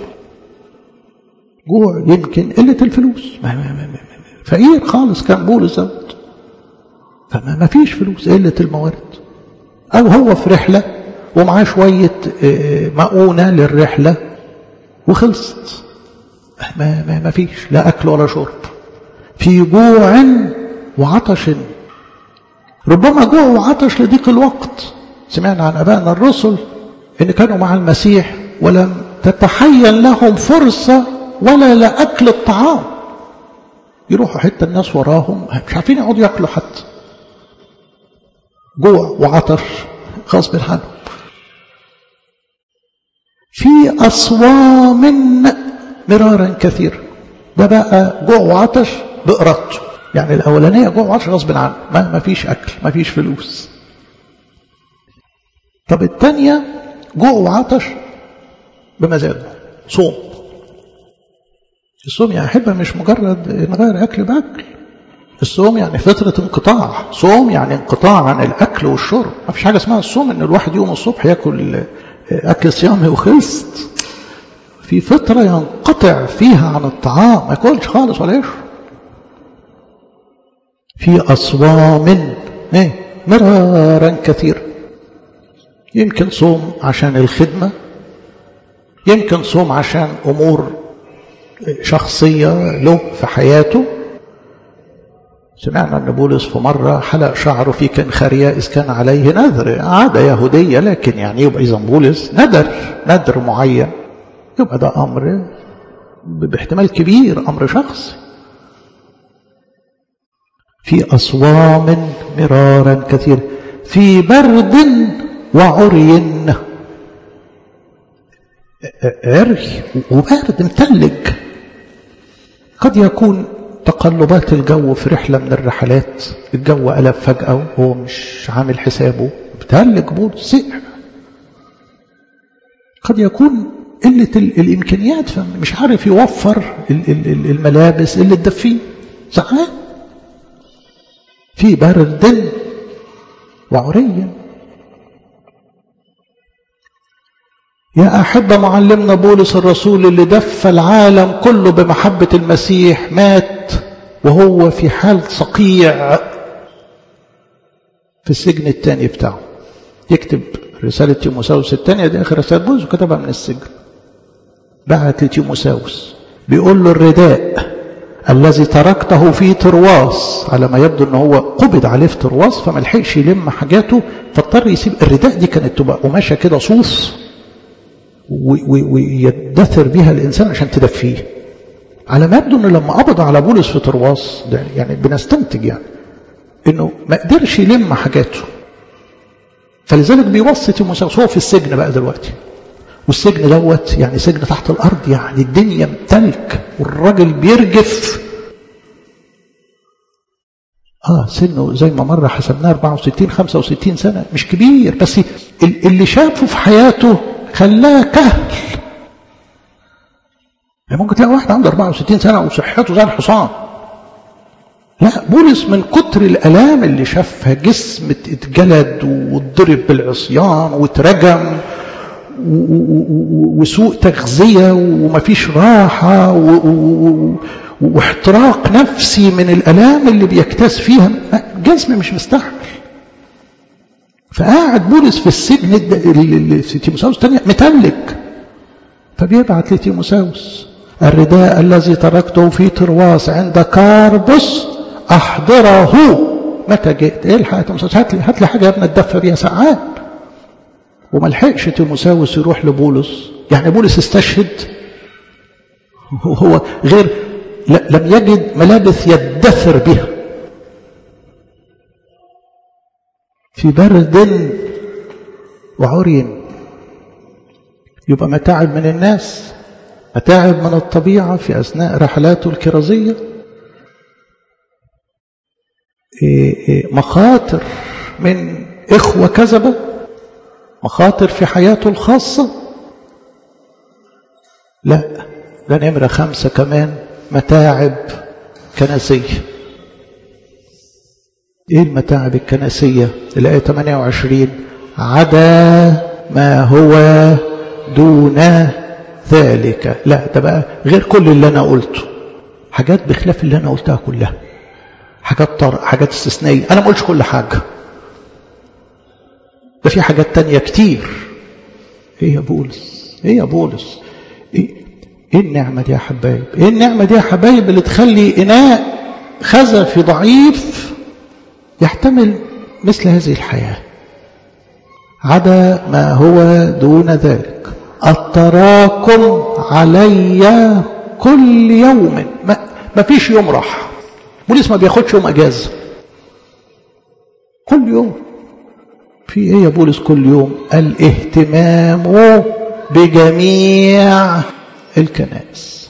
جوع يمكن قلة الفلوس، فقير خالص كان بولس دوت، فما ما فيش فلوس، قلة الموارد، أو هو في رحلة ومعاه شوية مؤونة للرحلة وخلصت، ما, ما, ما فيش لا أكل ولا شرب. في جوع وعطش، ربما جوع وعطش لضيق الوقت. سمعنا عن أبائنا الرسل إن كانوا مع المسيح ولم تتحين لهم فرصة ولا لأكل الطعام، يروحوا حتى الناس وراهم مش عارفين يقعدوا يأكلوا حتى. جوع وعطش غصب عنهم. في أصوام مرارا كثيرا، ده بقى جوع وعطش بإرادته، يعني الأولانية جوع وعطش غصب عنه، ما, ما فيش أكل ما فيش فلوس. طب الثانية جوع وعطش بمزاجه، صوم. الصوم يا أحبة مش مجرد نغير أكل بأكل، الصوم يعني فترة انقطاع، صوم يعني انقطاع عن الأكل والشرب. ما فيش حاجة اسمها الصوم إن الواحد يوم الصبح يأكل أكل صيامي وخلصت. في فترة ينقطع فيها عن الطعام، ما ياكلش خالص ولا يشرب. في أصوام مرارا كثيرا، يمكن صوم عشان الخدمة، يمكن صوم عشان أمور شخصية له في حياته. سمعنا أن بولس في مرة حلق شعره في كنخرية إذ كان عليه نذر، عادة يهودية، لكن يعني يبقى إذا بولس ندر ندر معين، يبقى ده أمر باحتمال كبير أمر شخصي. في أصوام مرارا كثير، في برد وعري، عري وبارد متلج. قد يكون تقلبات الجو في رحلة من الرحلات، الجو قلب فجأة وهو مش عامل حسابه، بتهلج بولس سقع. قد يكون قلة الإمكانيات، فمش عارف يوفر الملابس اللي تدفيه، ساعات في برد وعري. يا أحبة معلمنا بولس الرسول اللي دف العالم كله بمحبة المسيح مات وهو في حال صقيع في السجن الثاني بتاعه. يكتب رسالة تيموساوس الثانية، دي آخر رسالة بولس وكتبها من السجن. بعت لتيموساوس بيقول له الرداء الذي تركته في ترواس، على ما يبدو ان هو قبض عليه في ترواس فما لحقش يلم حاجاته، فاضطر يسيب الرداء. دي كانت تبقى قماشه كده صوص ويدثر بها الانسان عشان تدفيه. على ما يبدو انه لما قبضوا على بولس في ترواس، يعني بنستنتج يعني انه ما قدرش يلم حاجاته، فلذلك بيوصي تيموساوس. هو في السجن بقى دلوقتي، والسجن دوت يعني سجن تحت الارض، يعني الدنيا متلك والراجل بيرجف. اه سنه زي ما مرة حسبناه أربعة وستين خمسة وستين سنة، مش كبير، بس اللي شافه في حياته خلاه كهل. يعني ممكن تلاقي واحد عنده أربعة وستين سنة وصحته زي الحصان. لا، بولس من كتر الآلام اللي شافها، جسم اتجلد واتضرب بالعصيان واترجم وسوء تغذية ومفيش راحة واحتراق نفسي من الآلام اللي بيكتاز فيها، جسم مش مستحمل. فقاعد بولس في السجن في تيموساوس الثانية متلك، فبيبعت لتيموساوس: الرداء الذي تركته في ترواس عند كاربوس أحضره متى جئت. ايه الحق يا تيموساوس، هات لي هات لي حاجة يا ابني اتدفى بيها ساعات. وما لحقش تيموساوس يروح لبولس. يعني بولس استشهد وهو غير لم يجد ملابس يدثر بها في برد وعري. يبقى متاعب من الناس، متاعب من الطبيعة في أثناء رحلاته الكرازية، مخاطر من إخوة كذبة، مخاطر في حياته الخاصة. لا، ده نمرة خمسة كمان متاعب كنسية. ايه المتاعب الكنسية؟ الآية ثمانية وعشرين: عدا ما هو دون ذلك. لا، ده بقى غير كل اللي أنا قلته، حاجات بخلاف اللي أنا قلتها كلها، حاجات طارئة، حاجات استثنائية. أنا ما قلتش كل حاجة، ده في حاجات تانية كتير. ايه يا بولس، ايه يا بولس، ايه, إيه النعمة دي يا حبايب، ايه النعمة دي يا حبايب اللي تخلي إناء خزفي ضعيف يحتمل مثل هذه الحياة. عدا ما هو دون ذلك التراكم علي كل يوم. ما, ما فيش يوم راح. بولس ما بياخدش يوم اجازة، كل يوم. في ايه يا بولس كل يوم؟ الاهتمام بجميع الكنائس.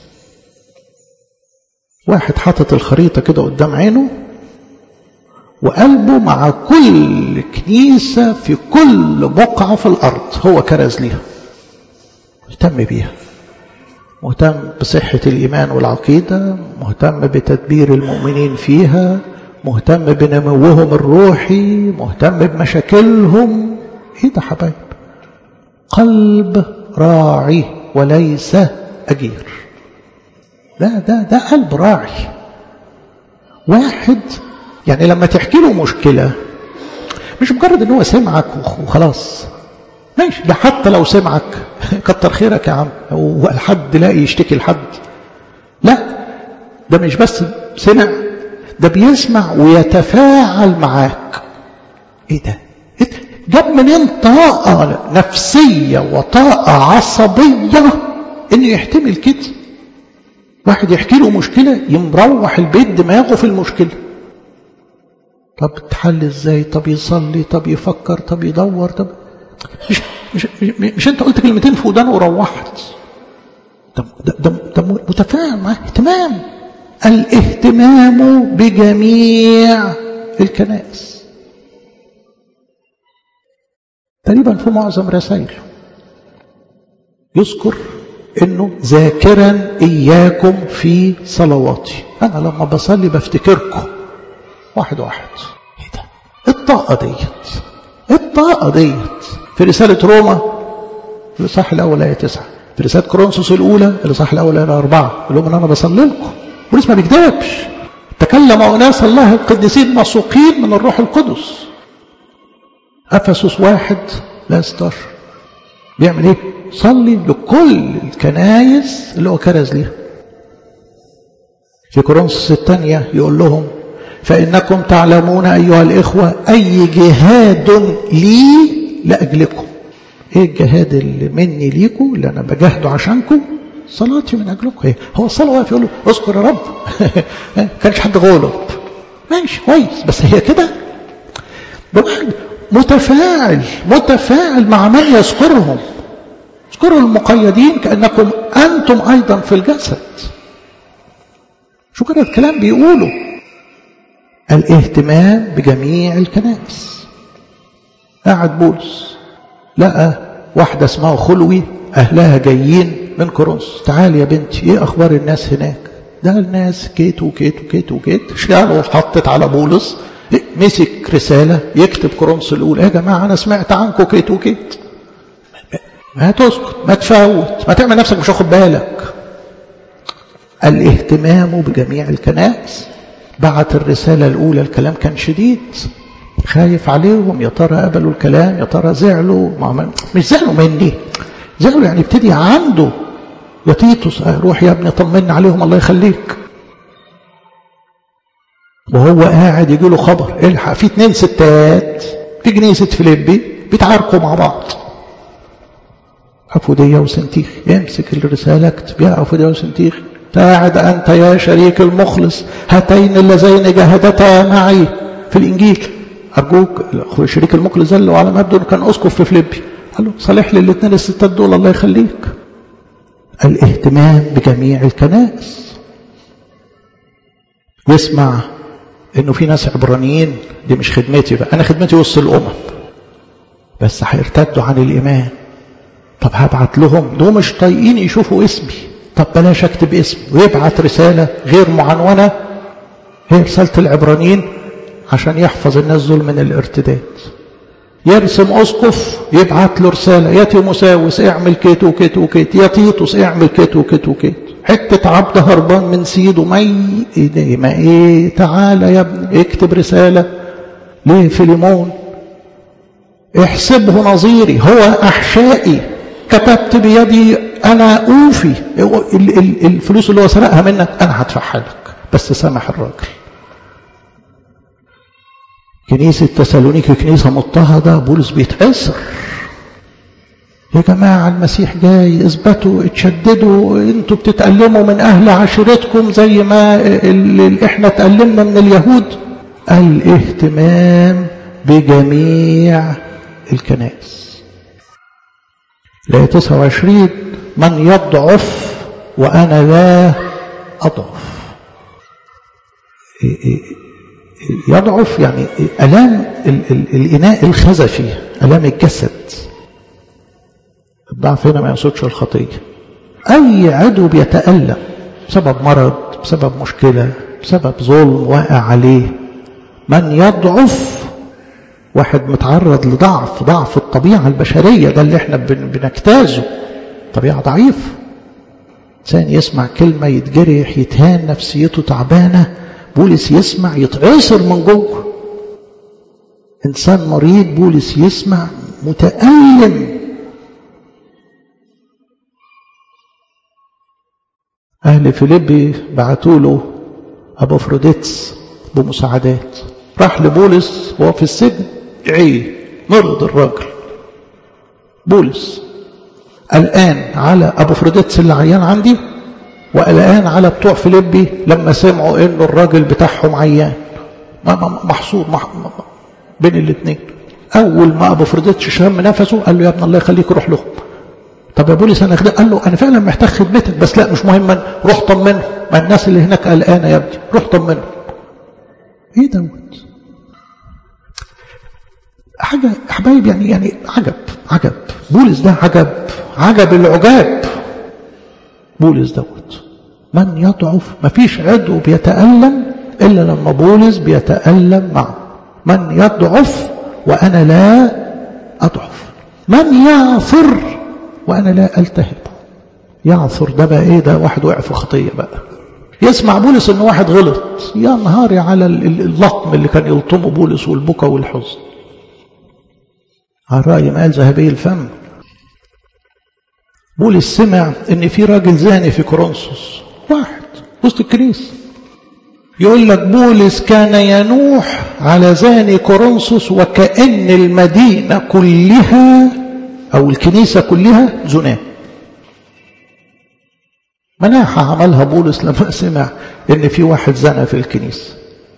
واحد حاطط الخريطة كده قدام عينه وقلبه مع كل كنيسة في كل بقعة في الأرض هو كرز ليها، مهتم بيها، مهتم بصحة الإيمان والعقيدة، مهتم بتدبير المؤمنين فيها، مهتم بنموهم الروحي، مهتم بمشاكلهم. ايه ده حبايب؟ قلب راعي وليس أجير. ده ده ده قلب راعي. واحد يعني لما تحكي له مشكلة مش مجرد ان هو سمعك وخلاص، ماشي، ده حتى لو سمعك كتر خيرك يا عم، والحد لاقي يشتكي لحد. لا، ده مش بس سمع، ده بيسمع ويتفاعل معاك. ايه ده؟ جاب منين طاقة نفسية وطاقة عصبية انه يحتمل كده؟ واحد يحكي له مشكلة يمروح البيت دماغه في المشكلة. طب تحل ازاي؟ طب يصلي، طب يفكر، طب يدور، طب مش مش مش, مش انت قلت كلمتين في ودانه وروحت. طب ده, ده, ده متفاعل معاه، اهتمام. الاهتمام بجميع الكنائس. تقريبا في معظم رسائله يذكر انه ذاكرا اياكم في صلواتي. انا لما بصلي بفتكركم واحد واحد. ايه ده؟ الطاقة ديت الطاقة ديت في رسالة روما الإصحاح الأول آية تسعة، في رسالة كورنثوس الأولى الإصحاح الأول آية أربعة، يقول لهم أنا بصلي لكم. بولس ما بيكذبش. تكلم أناس الله القديسين مسوقين من الروح القدس. أفسس واحد لا ستاشر بيعمل إيه؟ صلي لكل الكنايس اللي هو كرز ليها. في كورنثوس الثانية يقول لهم فإنكم تعلمون أيها الإخوة أي جهاد لي لأجلكم. إيه الجهاد اللي مني ليكم اللي أنا بجاهده عشانكم؟ صلاتي من أجلكم. إيه هو الصلاة؟ واقف يقول له اذكر يا رب. كانش حد غلب، ماشي كويس، بس هي كده متفاعل متفاعل مع من يذكرهم. اذكروا المقيدين كأنكم أنتم أيضا في الجسد. شو كده الكلام بيقوله؟ الاهتمام بجميع الكنائس. قاعد بولس لقى واحدة اسمها خلوي أهلها جايين من كورنثوس. تعالي يا بنتي، ايه أخبار الناس هناك؟ ده الناس كيت وكيت وكيت وكيت. شالوا وحطت على بولس، مسك رسالة يكتب كورنثوس الأولى. يا جماعة أنا سمعت عنكم كيت وكيت. ما تسكت، ما تفوت، ما تعمل نفسك مش واخد بالك. الاهتمام بجميع الكنائس. بعت الرسالة الأولى، الكلام كان شديد، خايف عليهم، يا ترى قبلوا الكلام، يا ترى زعلوا. مش زعلوا مني، زعلوا يعني ابتدي عنده. يا تيتوس روح يا ابني طمنا عليهم الله يخليك. وهو قاعد يجي له خبر، الحق في اتنين ستات في كنيسة فيليبي بيتعاركوا مع بعض، أفودية وسنتيخ. يمسك الرسالة اكتب، يا أفودية وسنتيخ قاعد أنت يا شريك المخلص، هاتين اللذين جاهدتا معي في الإنجيل. أرجوك شريك المخلص ده اللي على ما يبدو كان أسقف في فيليبي، قال له صالح لي الاثنين الستات دول الله يخليك. الاهتمام بجميع الكنائس. يسمع انه في ناس عبرانيين، دي مش خدمتي بقى، انا خدمتي وسط الامم، بس هيرتدوا عن الايمان. طب هبعت لهم، دول مش طايقين يشوفوا اسمي، طب بلاش اكتب اسمي. ويبعت رساله غير معنونه، هي رساله العبرانيين، عشان يحفظ الناس دول من الارتداد. يرسم اسقف يبعت له رساله، يا تيموساوس اعمل كيت وكيت وكيت، يا تيتوس اعمل كيت وكيت وكيت. حته عبد هربان من سيده، ما ايه ما ايه تعالى يا ابني اكتب رساله ليه فيليمون، احسبه نظيري هو احشائي، كتبت بيدي انا اوفي، الفلوس اللي هو سرقها منك انا هدفعها لك، بس سامح الراجل. كنيسة تسالونيكي كنيسة مضطهدة، بولس بيتأثر. يا جماعة المسيح جاي، اثبتوا، اتشددوا، انتوا بتتألموا من أهل عشيرتكم زي ما اللي احنا تألمنا من اليهود. الاهتمام بجميع الكنائس. الآية تسعة وعشرين من يضعف وأنا لا أضعف. يضعف يعني ألام الإناء الخزفي، ألام الجسد. الضعف هنا ما يقصدش الخطية. أي عضو بيتألم بسبب مرض، بسبب مشكلة، بسبب ظلم واقع عليه. من يضعف، واحد متعرض لضعف، ضعف الطبيعة البشرية، ده اللي احنا بنجتازه، طبيعة ضعيف. إنسان يسمع كلمة يتجرح، يتهان، نفسيته تعبانة، بولس يسمع يتعصر من جوه. إنسان مريض بولس يسمع متألم. أهل فيليبي بعتوا له أبوفروديتس بمساعدات. راح لبولس وهو في السجن، عي مرض الراجل. بولس الآن على أبوفروديتس اللي عيان عندي، والآن على بتوع فيليبي لما سمعوا إنه الراجل بتاعهم عيان، محصور بين الاثنين. أول ما أبوفروديتس شم نفسه قال له يا ابن الله يخليك روح لهم. طب يا بولس أنا خدمت، قال له أنا فعلا محتاج خدمتك، بس لا مش مهم، روح طمنهم، ما الناس اللي هناك قلقانة يا ابني، روح طمنهم. إيه دوت؟ حاجة حبايب، يعني يعني عجب عجب. بولس ده عجب عجب العجاب. بولس دوت من يضعف، ما فيش عضو بيتألم إلا لما بولس بيتألم معه. من يضعف وأنا لا أضعف، من يعثر وأنا لا ألتهب. يعثر ده بقى إيه؟ ده واحد وقع في خطية بقى. يسمع بولس إن واحد غلط، يا نهاري على اللطم اللي كان يلطمه بولس والبكا والحزن. على رأي ما قال ذهبي الفم، بولس سمع إن في راجل زاني في كورنثوس، واحد وسط الكنيسة. يقول لك بولس كان ينوح على زاني كورنثوس وكأن المدينة كلها أو الكنيسة كلها زنا. مناحة عملها بولس لما سمع إن في واحد زنى في الكنيسة.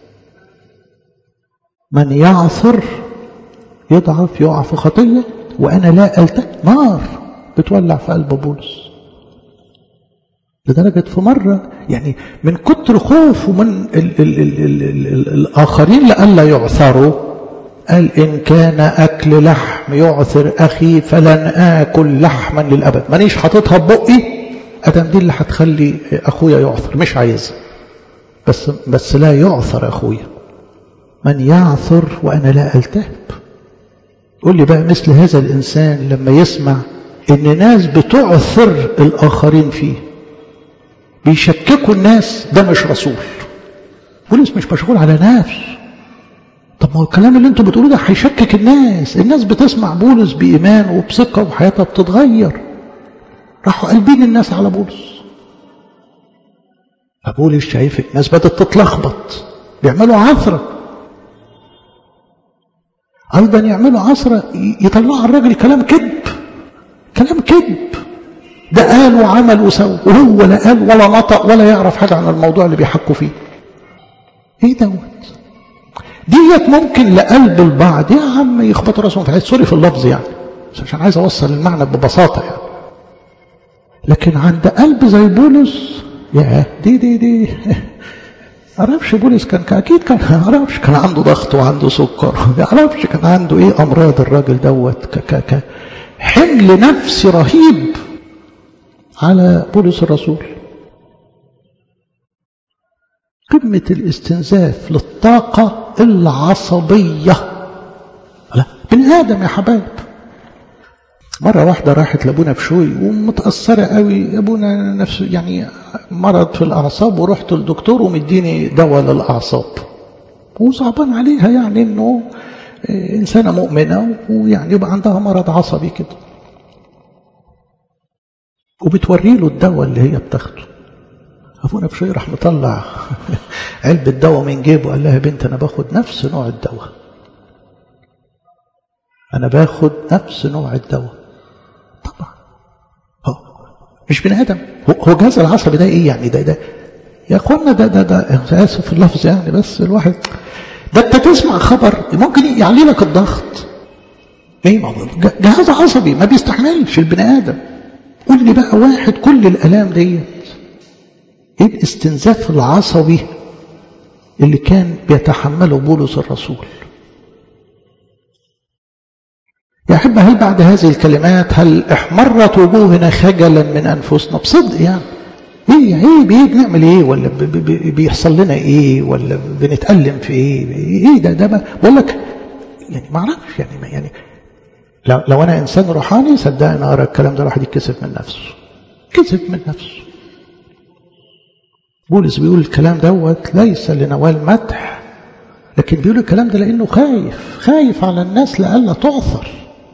من يعثر يضعف، يقع في خطية، وأنا لا ألتهب. نار بتولع في قلب بولس. لدرجة في مرة يعني من كتر خوفه من ال ال ال ال ال ال الآخرين لألا يعثروا قال إن كان أكل لحم يعثر أخي فلن آكل لحما للأبد. مانيش حاططها ببقي أدم دي اللي هتخلي أخويا يعثر، مش عايزها. بس, بس لا يعثر أخويا. من يعثر وأنا لا ألتهب. قول لي بقى مثل هذا الإنسان لما يسمع إن ناس بتعثر الآخرين فيه، بيشككوا الناس، ده مش رسول. بولس مش مشغول على ناس. طب ما هو الكلام اللي انتوا بتقولوه ده هيشكك الناس. الناس بتسمع بولس بإيمان وبثقة وحياتها بتتغير. راحوا قلبين الناس على بولس. فبولس شايف الناس بدأت تتلخبط، بيعملوا عثرة. أيضا يعملوا عثرة يطلعوا الراجل كلام كذب، كلام كذب. ده قال وعمل وسوى، وهو لا قال ولا نطق ولا يعرف حاجة عن الموضوع اللي بيحكوا فيه. ايه دوت؟ ديت ممكن لقلب البعض يا عم يخبطوا راسهم في حيث، سوري في اللفظ يعني، بس عشان عايز اوصل المعنى ببساطة يعني. لكن عند قلب زي بولس يا دي دي دي عرفش بولس كان اكيد كان عرفش كان عنده ضغط وعنده سكر، عرفش كان عنده ايه امراض الراجل دوت، ك ك ك حمل نفسي رهيب على بولس الرسول. قمة الاستنزاف للطاقة العصبية. لا بني آدم يا حبايب. مرة واحدة راحت لابونا بشوي ومتأثرة قوي، ابونا نفسه يعني مرض في الأعصاب، ورحت للدكتور ومديني دواء للأعصاب، وصعبان عليها يعني انه إنسانة مؤمنة ويعني يبقى عندها مرض عصبي كده، وبتوري له الدواء اللي هي بتاخده. أبونا بشوي راح مطلع علبة دواء من جيبه، قال لها يا بنت أنا باخد نفس نوع الدواء، أنا باخد نفس نوع الدواء. طبعا هو مش بني آدم، هو جهاز العصبي ده إيه يعني؟ ده ده يا أخوانا ده ده ده آسف في اللفظ يعني، بس الواحد ده أنت تسمع خبر ممكن يعلي لك الضغط. إيه جهاز عصبي ما بيستحملش البني آدم. قول لي بقى واحد كل الآلام ديت، ايه الاستنزاف العصبي اللي كان بيتحمله بولس الرسول؟ يا أحبة هل بعد هذه الكلمات هل احمرت وجوهنا خجلا من أنفسنا؟ بصدق يعني ايه ايه بيه بنعمل ايه، ولا بيحصل لنا ايه، ولا بنتألم في ايه؟ ايه ده ده بقول لك يعني ما اعرفش يعني يعني لو, لو انا انسان روحاني صدقني اقرا الكلام ده الواحد يتكسف من نفسه، كسف من نفسه. بولس بيقول الكلام دوت ليس لنوال مدح، لكن بيقول الكلام ده لانه خايف خايف على الناس لألا تعثر.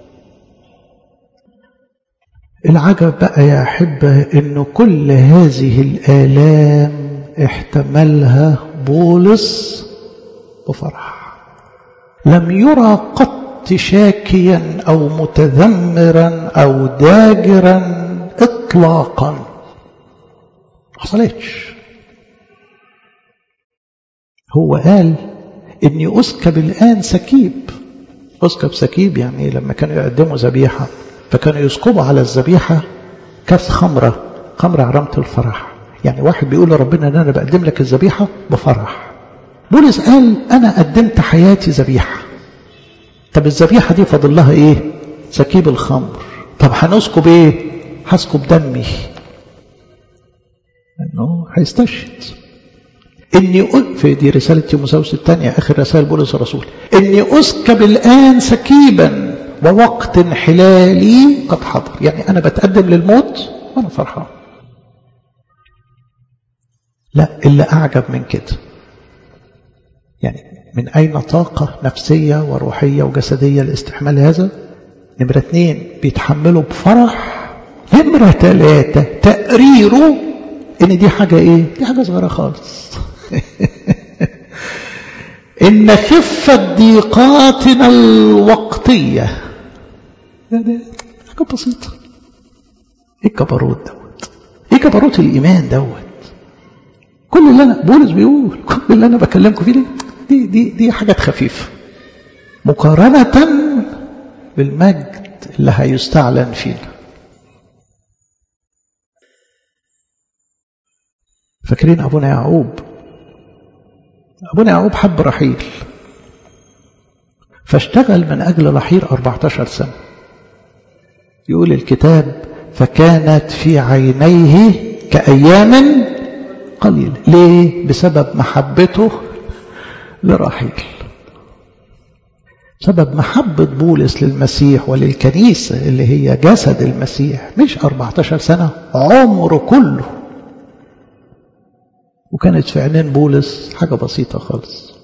العجب بقى يا أحبة إنه كل هذه الآلام احتملها بولس بفرح. لم يرى قط شاكيا أو متذمرا أو داجرا إطلاقا، ما حصلتش. هو قال إني أسكب الآن سكيب. أسكب سكيب يعني لما كانوا يقدموا ذبيحة فكانوا يسكبوا على الذبيحة كاس خمرة، خمرة عرامة الفرح. يعني واحد بيقول لربنا أن أنا بقدم لك الذبيحة بفرح. بولس قال أنا قدمت حياتي ذبيحة. طب الذبيحة دي فاضل لها إيه؟ سكيب الخمر. طب هنسكب إيه؟ هسكب دمي، لأنه هيستشهد. إني في دي رسالة تيموثاوس الثانية آخر رسائل بولس الرسول، إني أسكب الآن سكيبا ووقت انحلالي قد حضر. يعني أنا بتقدم للموت وأنا فرحان. لا اللي أعجب من كده يعني من أين طاقة نفسية وروحية وجسدية لاستحمال هذا؟ نمرة اثنين بيتحملوا بفرح. نمرة ثلاثة تقريره إن دي حاجة إيه؟ دي حاجة صغيرة خالص. إن خفة ضيقاتنا الوقتية، ده حاجة بسيطة. إيه الكبروت دوت؟ إيه كبروت الإيمان دوت؟ كل اللي أنا بولس بيقول، كل اللي أنا بكلمكم فيه دي دي دي, دي حاجات خفيفة مقارنة بالمجد اللي هيستعلن فينا. فاكرين أبونا يعقوب؟ أبونا يعقوب حب رحيل فاشتغل من أجل رحيل أربعة عشر سنة. يقول الكتاب فكانت في عينيه كأيام قليل. ليه؟ بسبب محبته لرحيل. سبب محبة بولس للمسيح وللكنيسة اللي هي جسد المسيح مش أربعة عشر سنة، عمره كله. وكانت في عينين بولس حاجة بسيطة خالص.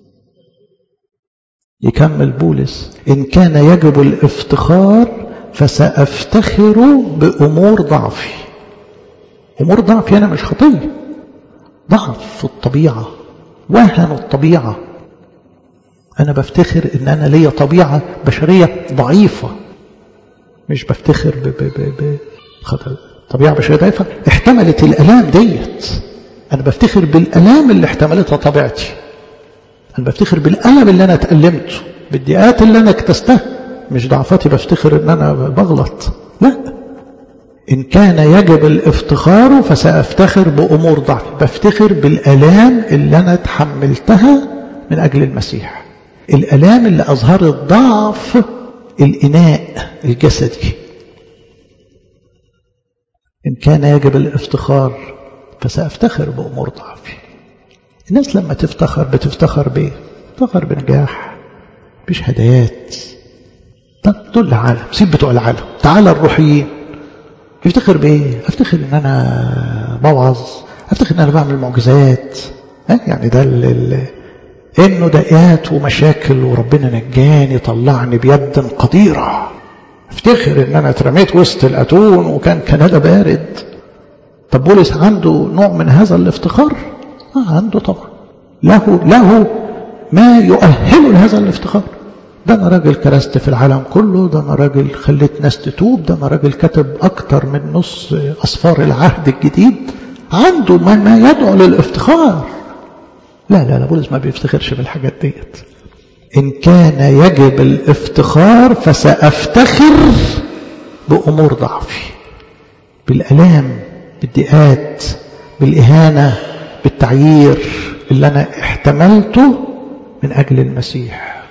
يكمل بولس إن كان يجب الافتخار فسأفتخر بأمور ضعفي. أمور ضعفي أنا مش خطية، ضعف في الطبيعة، وهن الطبيعة. أنا بفتخر إن أنا ليا طبيعة بشرية ضعيفة، مش بفتخر ب ب ب ب طبيعة بشرية ضعيفة احتملت الألام ديت. أنا بفتخر بالألام اللي احتملتها طبيعتي. أنا بفتخر بالألم اللي أنا تألمته، بالضيقات اللي أنا اكتستها، مش ضعفتي بفتخر إن أنا بغلط. لا، إن كان يجب الافتخار فسأفتخر بأمور ضعفي. بفتخر بالألام اللي أنا تحملتها من أجل المسيح، الألام اللي أظهرت ضعف الإناء الجسدي. إن كان يجب الافتخار فسأفتخر بأمور ضعفي. الناس لما تفتخر بتفتخر بإيه؟ تفتخر بنجاح، بشهادات. طب دول العالم، سيب بتوع العالم، تعال الروحيين. يفتخر بإيه؟ أفتخر إن أنا بوعظ، أفتخر إن أنا بعمل معجزات. يعني ده اللي إنه دقات ومشاكل وربنا نجاني طلعني بيد قديرة. افتخر إن أنا اترميت وسط الأتون وكان كندا بارد. طب بولس عنده نوع من هذا الافتخار؟ آه عنده طبعا، له له ما يؤهله لهذا الافتخار. ده أنا راجل كرست في العالم كله، ده أنا راجل خليت ناس تتوب، ده أنا راجل كتب أكتر من نص أسفار العهد الجديد. عنده ما, ما يدعو للافتخار. لا لا لا، بولس ما بيفتخرش بالحاجات ديت. إن كان يجب الافتخار فسأفتخر بأمور ضعفي، بالألام، بالضيقات، بالإهانة، بالتعيير اللي أنا احتملته من أجل المسيح.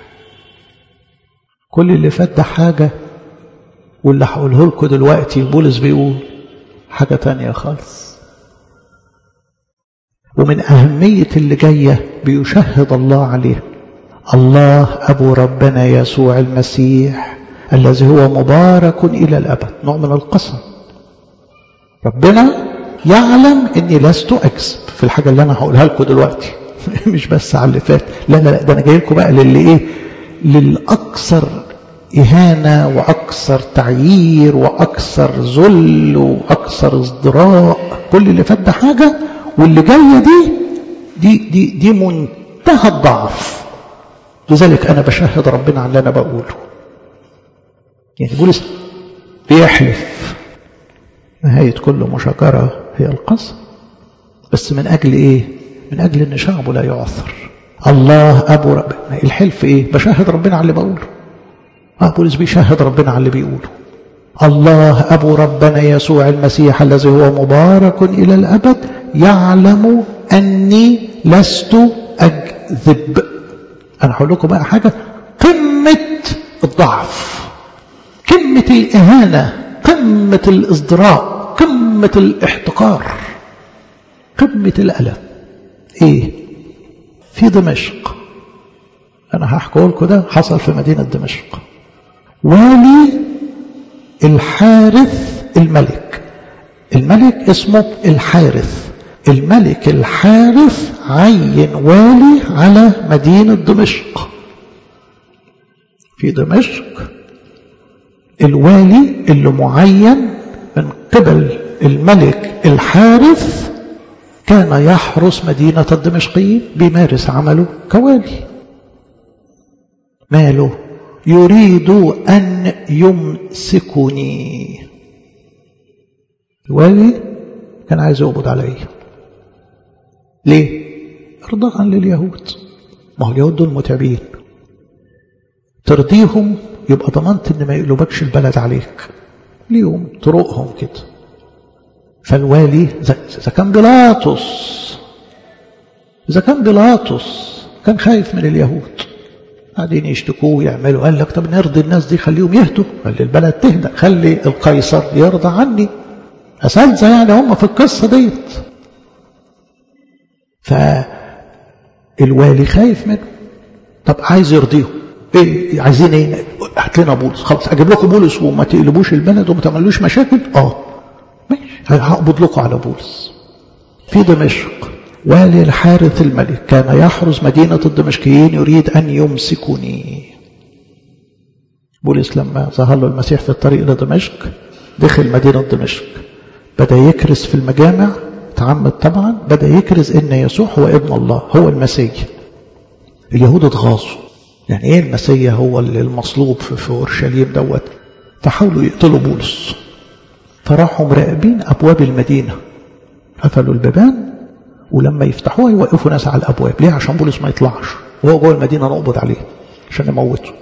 كل اللي فات ده حاجة، واللي هقوله لكم دلوقتي بولس بيقول حاجة تانية خالص. ومن أهمية اللي جاية بيشهد الله عليه. الله أبو ربنا يسوع المسيح الذي هو مبارك إلى الأبد. نوع من القسم. ربنا يعلم أني لست أكذب في الحاجة اللي أنا هقولها لكم دلوقتي. مش بس على اللي فات، لا لا، ده أنا جاي لكم بقى للي إيه، للأكثر إهانة وأكثر تعيير وأكثر ذل وأكثر ازدراء. كل اللي فات ده حاجة، واللي جاية دي دي دي دي منتهى الضعف. لذلك أنا بشهد ربنا على اللي أنا بقوله. يعني بولس بيحلف. نهاية كل مشاجرة هي القسم، بس من أجل إيه؟ من أجل أن شعبه لا يعثر. الله أبو ربنا. الحلف إيه؟ بشهد ربنا على اللي بقوله. آه بولس بيشهد ربنا على اللي بيقوله. الله أبو ربنا يسوع المسيح الذي هو مبارك إلى الأبد يعلم أني لست أكذب. أنا هقول لكم بقى حاجة، قمة الضعف، قمة الإهانة، قمة الازدراء، قمة الاحتقار، قمة الألم. إيه؟ في دمشق. أنا هحكي لكم ده حصل في مدينة دمشق. والي الحارث الملك، الملك اسمه الحارث. الملك الحارث عين والي على مدينة دمشق. في دمشق الوالي اللي معين من قبل الملك الحارث كان يحرس مدينة الدمشقيين، بيمارس عمله كوالي. ماله؟ يريد أن يمسكني. الوالي كان عايز يقبض علي. ليه؟ ارضاء لليهود. ما هو اليهود دول متعبين، ترضيهم يبقى ضمنت ان ما يقلبكش البلد عليك، ليهم طرقهم كده. فالوالي إذا كان بيلاطس إذا كان بيلاطس كان خايف من اليهود قاعدين يشتكوه ويعملوا، قال لك طب نرضي الناس دي خليهم يهدوا، خلي البلد تهدى، خلي القيصر يرضى عني. أساتذة يعني هم في القصة ديت. فالوالي خايف منه، طب عايز يرضيهم، ايه عايزين ايه؟ هات لنا بولس، خلاص اجيب لكم بولس وما تقلبوش البلد وما تعملوش مشاكل. اه ماشي، هقبض لكم على بولس. في دمشق والي الحارث الملك كان يحرس مدينة الدمشقيين يريد أن يمسكني. بولس لما ظهر له المسيح في الطريق لدمشق دخل مدينة دمشق، بدأ يكرز في المجامع، تعمد طبعا، بدأ يكرز إن يسوع هو ابن الله، هو المسيح. اليهود اتغاظوا، يعني ايه المسيح هو المصلوب في أورشليم دوت، فحاولوا يقتلوا بولس. فراحوا مراقبين أبواب المدينة، قفلوا البيبان، ولما يفتحوها يوقفوا ناس على الأبواب. ليه؟ عشان بولس ما يطلعش، وهو جوه المدينة نقبض عليه عشان نموته.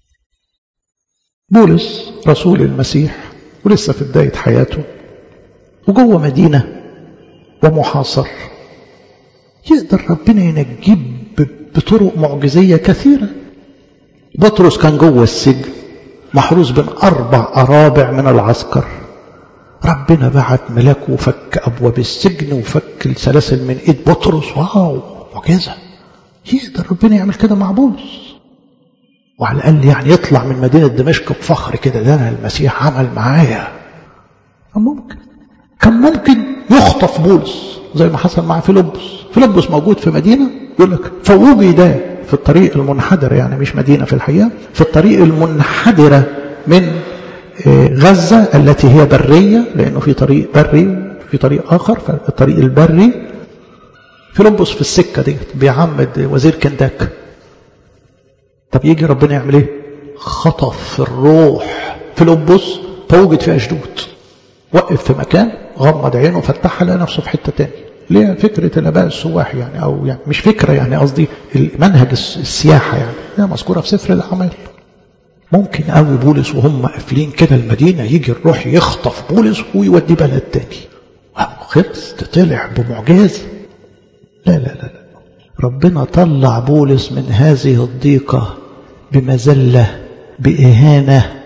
بولس رسول المسيح ولسه في بداية حياته وجوه مدينة ومحاصر، يقدر ربنا ينجيه بطرق معجزية كثيرة. بطرس كان جوه السجن محروس بين أربع أرابع من العسكر، ربنا بعت ملاك وفك أبواب السجن وفك السلاسل من إيد بطرس. واو معجزة، يقدر ربنا يعمل كده مع بولس، وعلى الأقل يعني يطلع من مدينة دمشق بفخر كده، ده أنا المسيح عمل معايا. ممكن كان ممكن يخطف بولس زي ما حصل مع فيلبس. فيلبس موجود في مدينة، يقول لك فوجد في الطريق المنحدر، يعني مش مدينة في الحقيقة، في الطريق المنحدرة من غزة التي هي برية، لأنه في طريق بري في طريق آخر، فالطريق البري فيلبس في السكة دي بيعمد وزير كنداك. طب يجي ربنا يعمل ايه؟ خطف الروح فيلبس فوجد في أشدود، وقف في مكان، غمض عينه وفتحها لقى نفسه في حتة تاني. ليه؟ فكرة الآباء السواح يعني، أو يعني مش فكرة يعني، قصدي المنهج السياحة يعني، هي مذكورة في سفر الأعمال. ممكن قوي بولس وهم قافلين كده المدينة يجي الروح يخطف بولس ويودي بلد تاني. خلص تطلع بمعجزة. لا لا لا لا، ربنا طلع بولس من هذه الضيقة بمذلة، بإهانة،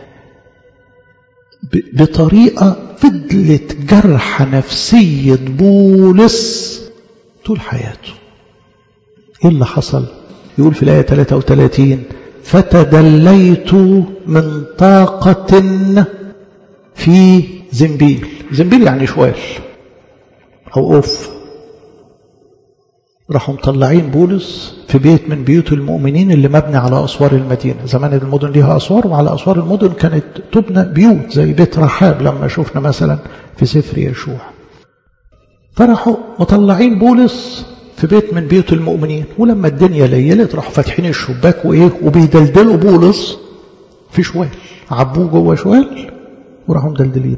بطريقة فضلت جرح نفسية بولس طول حياته. ايه اللي حصل؟ يقول في الآية ثلاثة وثلاثين فتدليت من طاقة في زنبيل. زنبيل يعني شوال أو أوف. راحوا مطلعين بولس في بيت من بيوت المؤمنين اللي مبني على أسوار المدينة. زمان المدن ليها أسوار، وعلى أسوار المدن كانت تبنى بيوت زي بيت رحاب لما شفنا مثلا في سفر يشوع. فراحوا مطلعين بولس في بيت من بيوت المؤمنين، ولما الدنيا ليلت راحوا فاتحين الشباك وإيه وبيدلدلوا بولس في شوال، عبوه جوه شوال وراحوا مدلدلين.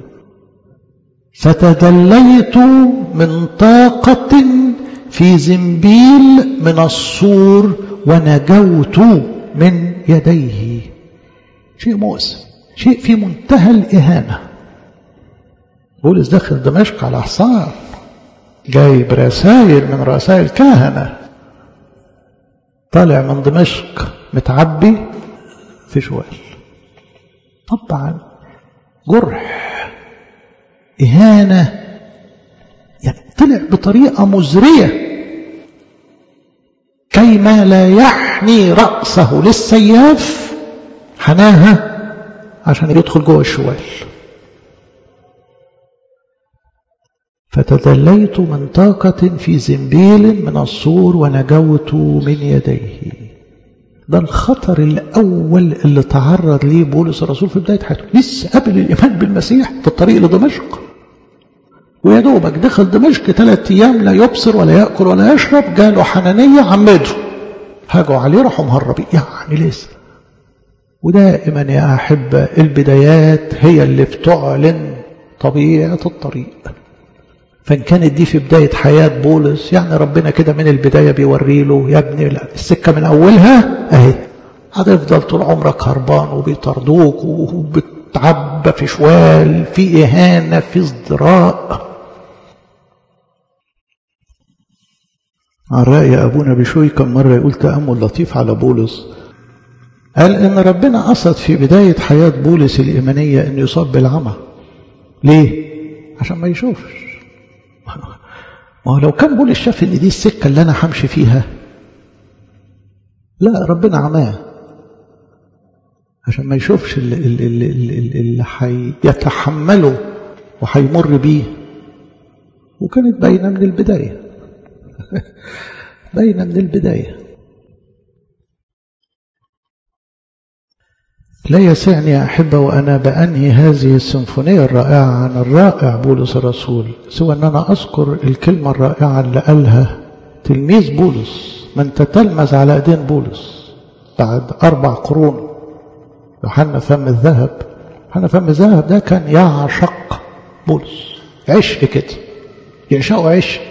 فتدليت من طاقة في زنبيل من السور ونجوت من يديه. شيء مؤسف، شيء في منتهى الإهانة. بولس داخل دمشق على حصان، جايب رسائل من رسائل كهنة، طالع من دمشق متعبي في شوال. طبعا جرح، إهانة، يعني طلع بطريقة مزرية كيما لا يحني رأسه للسياف حناها عشان يدخل جوه الشوال. فتدليت من طاقة في زنبيل من السور ونجوت من يديه. ده الخطر الأول اللي تعرض ليه بولس الرسول في بداية حياته، لسه قبل الإيمان بالمسيح في الطريق لدمشق، ويا دوبك دخل دمشق ثلاث أيام لا يبصر ولا يأكل ولا يشرب. جاله حنانية عمده، هاجوا عليه راحوا مهربين، يعني لسه. ودائما يا أحبة البدايات هي اللي بتعلن طبيعة الطريق. فإن كانت دي في بداية حياة بولس، يعني ربنا كده من البداية بيوري له يا ابني السكة من أولها أهي، هتفضل طول عمرك هربان وبيطردوك وبتعبى في شوال، في إهانة، في ازدراء. عن رأي أبونا بشوي كم مرة يقول تأمل لطيف على بولس، قال إن ربنا قصد في بداية حياة بولس الإيمانية إنه يصاب بالعمى. ليه؟ عشان ما يشوفش. ما هو لو كان بولس شاف إن دي السكة اللي أنا همشي فيها، لا ربنا عماه عشان ما يشوفش اللي, اللي, اللي, اللي هيتحمله وهيمر بيه. وكانت باينة من البداية باينة من البداية. لا يسعني يا أحبة وأنا بأنهي هذه السيمفونية الرائعة عن الرائع بولس الرسول سوى أن أنا أذكر الكلمة الرائعة اللي قالها تلميذ بولس من تتلمذ على أيدين بولس بعد أربع قرون، يوحنا فم الذهب. يوحنا فم الذهب ده كان يعشق بولس عشق كده، يعشقه عشق.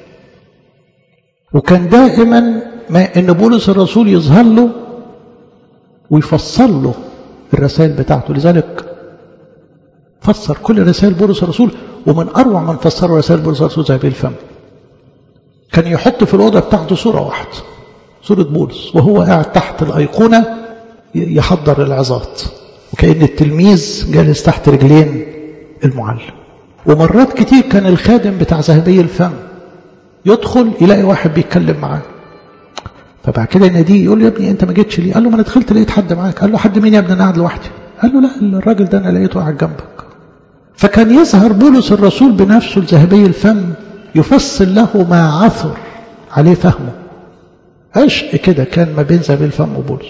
وكان دائما ما ان بولس الرسول يظهر له ويفسر له الرسائل بتاعته. لذلك فسر كل رسائل بولس الرسول، ومن اروع من فسروا رسائل بولس الرسول ذهبي الفم. كان يحط في الاوضه بتاعته صوره واحده، صوره بولس وهو قاعد تحت الايقونه يحضر العظات، وكأن التلميذ جالس تحت رجلين المعلم. ومرات كتير كان الخادم بتاع ذهبي الفم يدخل يلاقي واحد بيتكلم معاه، فبعد كده يناديه يقول له يا ابني انت ما جيتش ليه؟ قال له ما انا دخلت لقيت حد معاك. قال له حد مين يا ابني؟ انا قاعد لوحدي. قال له لا الراجل ده انا لقيته قاعد جنبك. فكان يظهر بولس الرسول بنفسه لذهبي الفم يفصل له ما عثر عليه فهمه. عشق كده كان ما بين ذهبي الفم وبولس.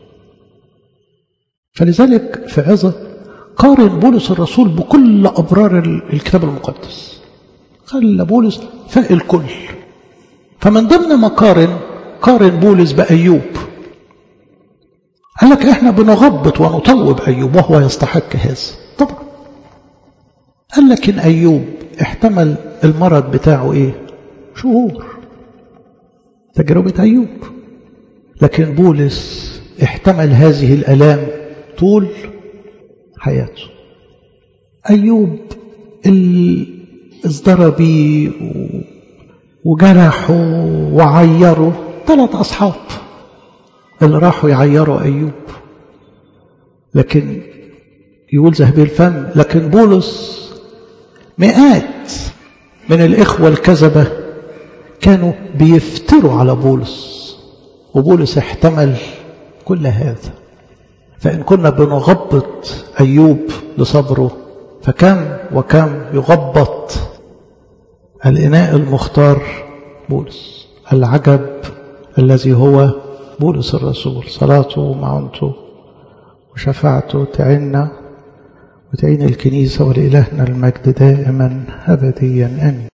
فلذلك في عظة قارن بولس الرسول بكل أبرار الكتاب المقدس، خلى بولس فاق الكل. فمن ضمن ما قارن قارن بولس بأيوب. قال لك احنا بنغبط ونطوب أيوب وهو يستحق هذا طبعا. قال لك إن أيوب احتمل المرض بتاعه ايه؟ شهور، تجربة أيوب. لكن بولس احتمل هذه الآلام طول حياته. أيوب اللي ازدرى بيه وجرحوا وعيروا ثلاث أصحاب اللي راحوا يعيروا أيوب. لكن يقول ذهبي الفم لكن بولس مئات من الإخوة الكذبة كانوا بيفتروا على بولس، وبولس احتمل كل هذا. فإن كنا بنغبط أيوب لصبره، فكم وكم يغبط الإناء المختار بولس العجب الذي هو بولس الرسول. صلاته ومعونته وشفاعته تعيننا وتعين الكنيسة ولإلهنا المجد دائما أبديا آمين.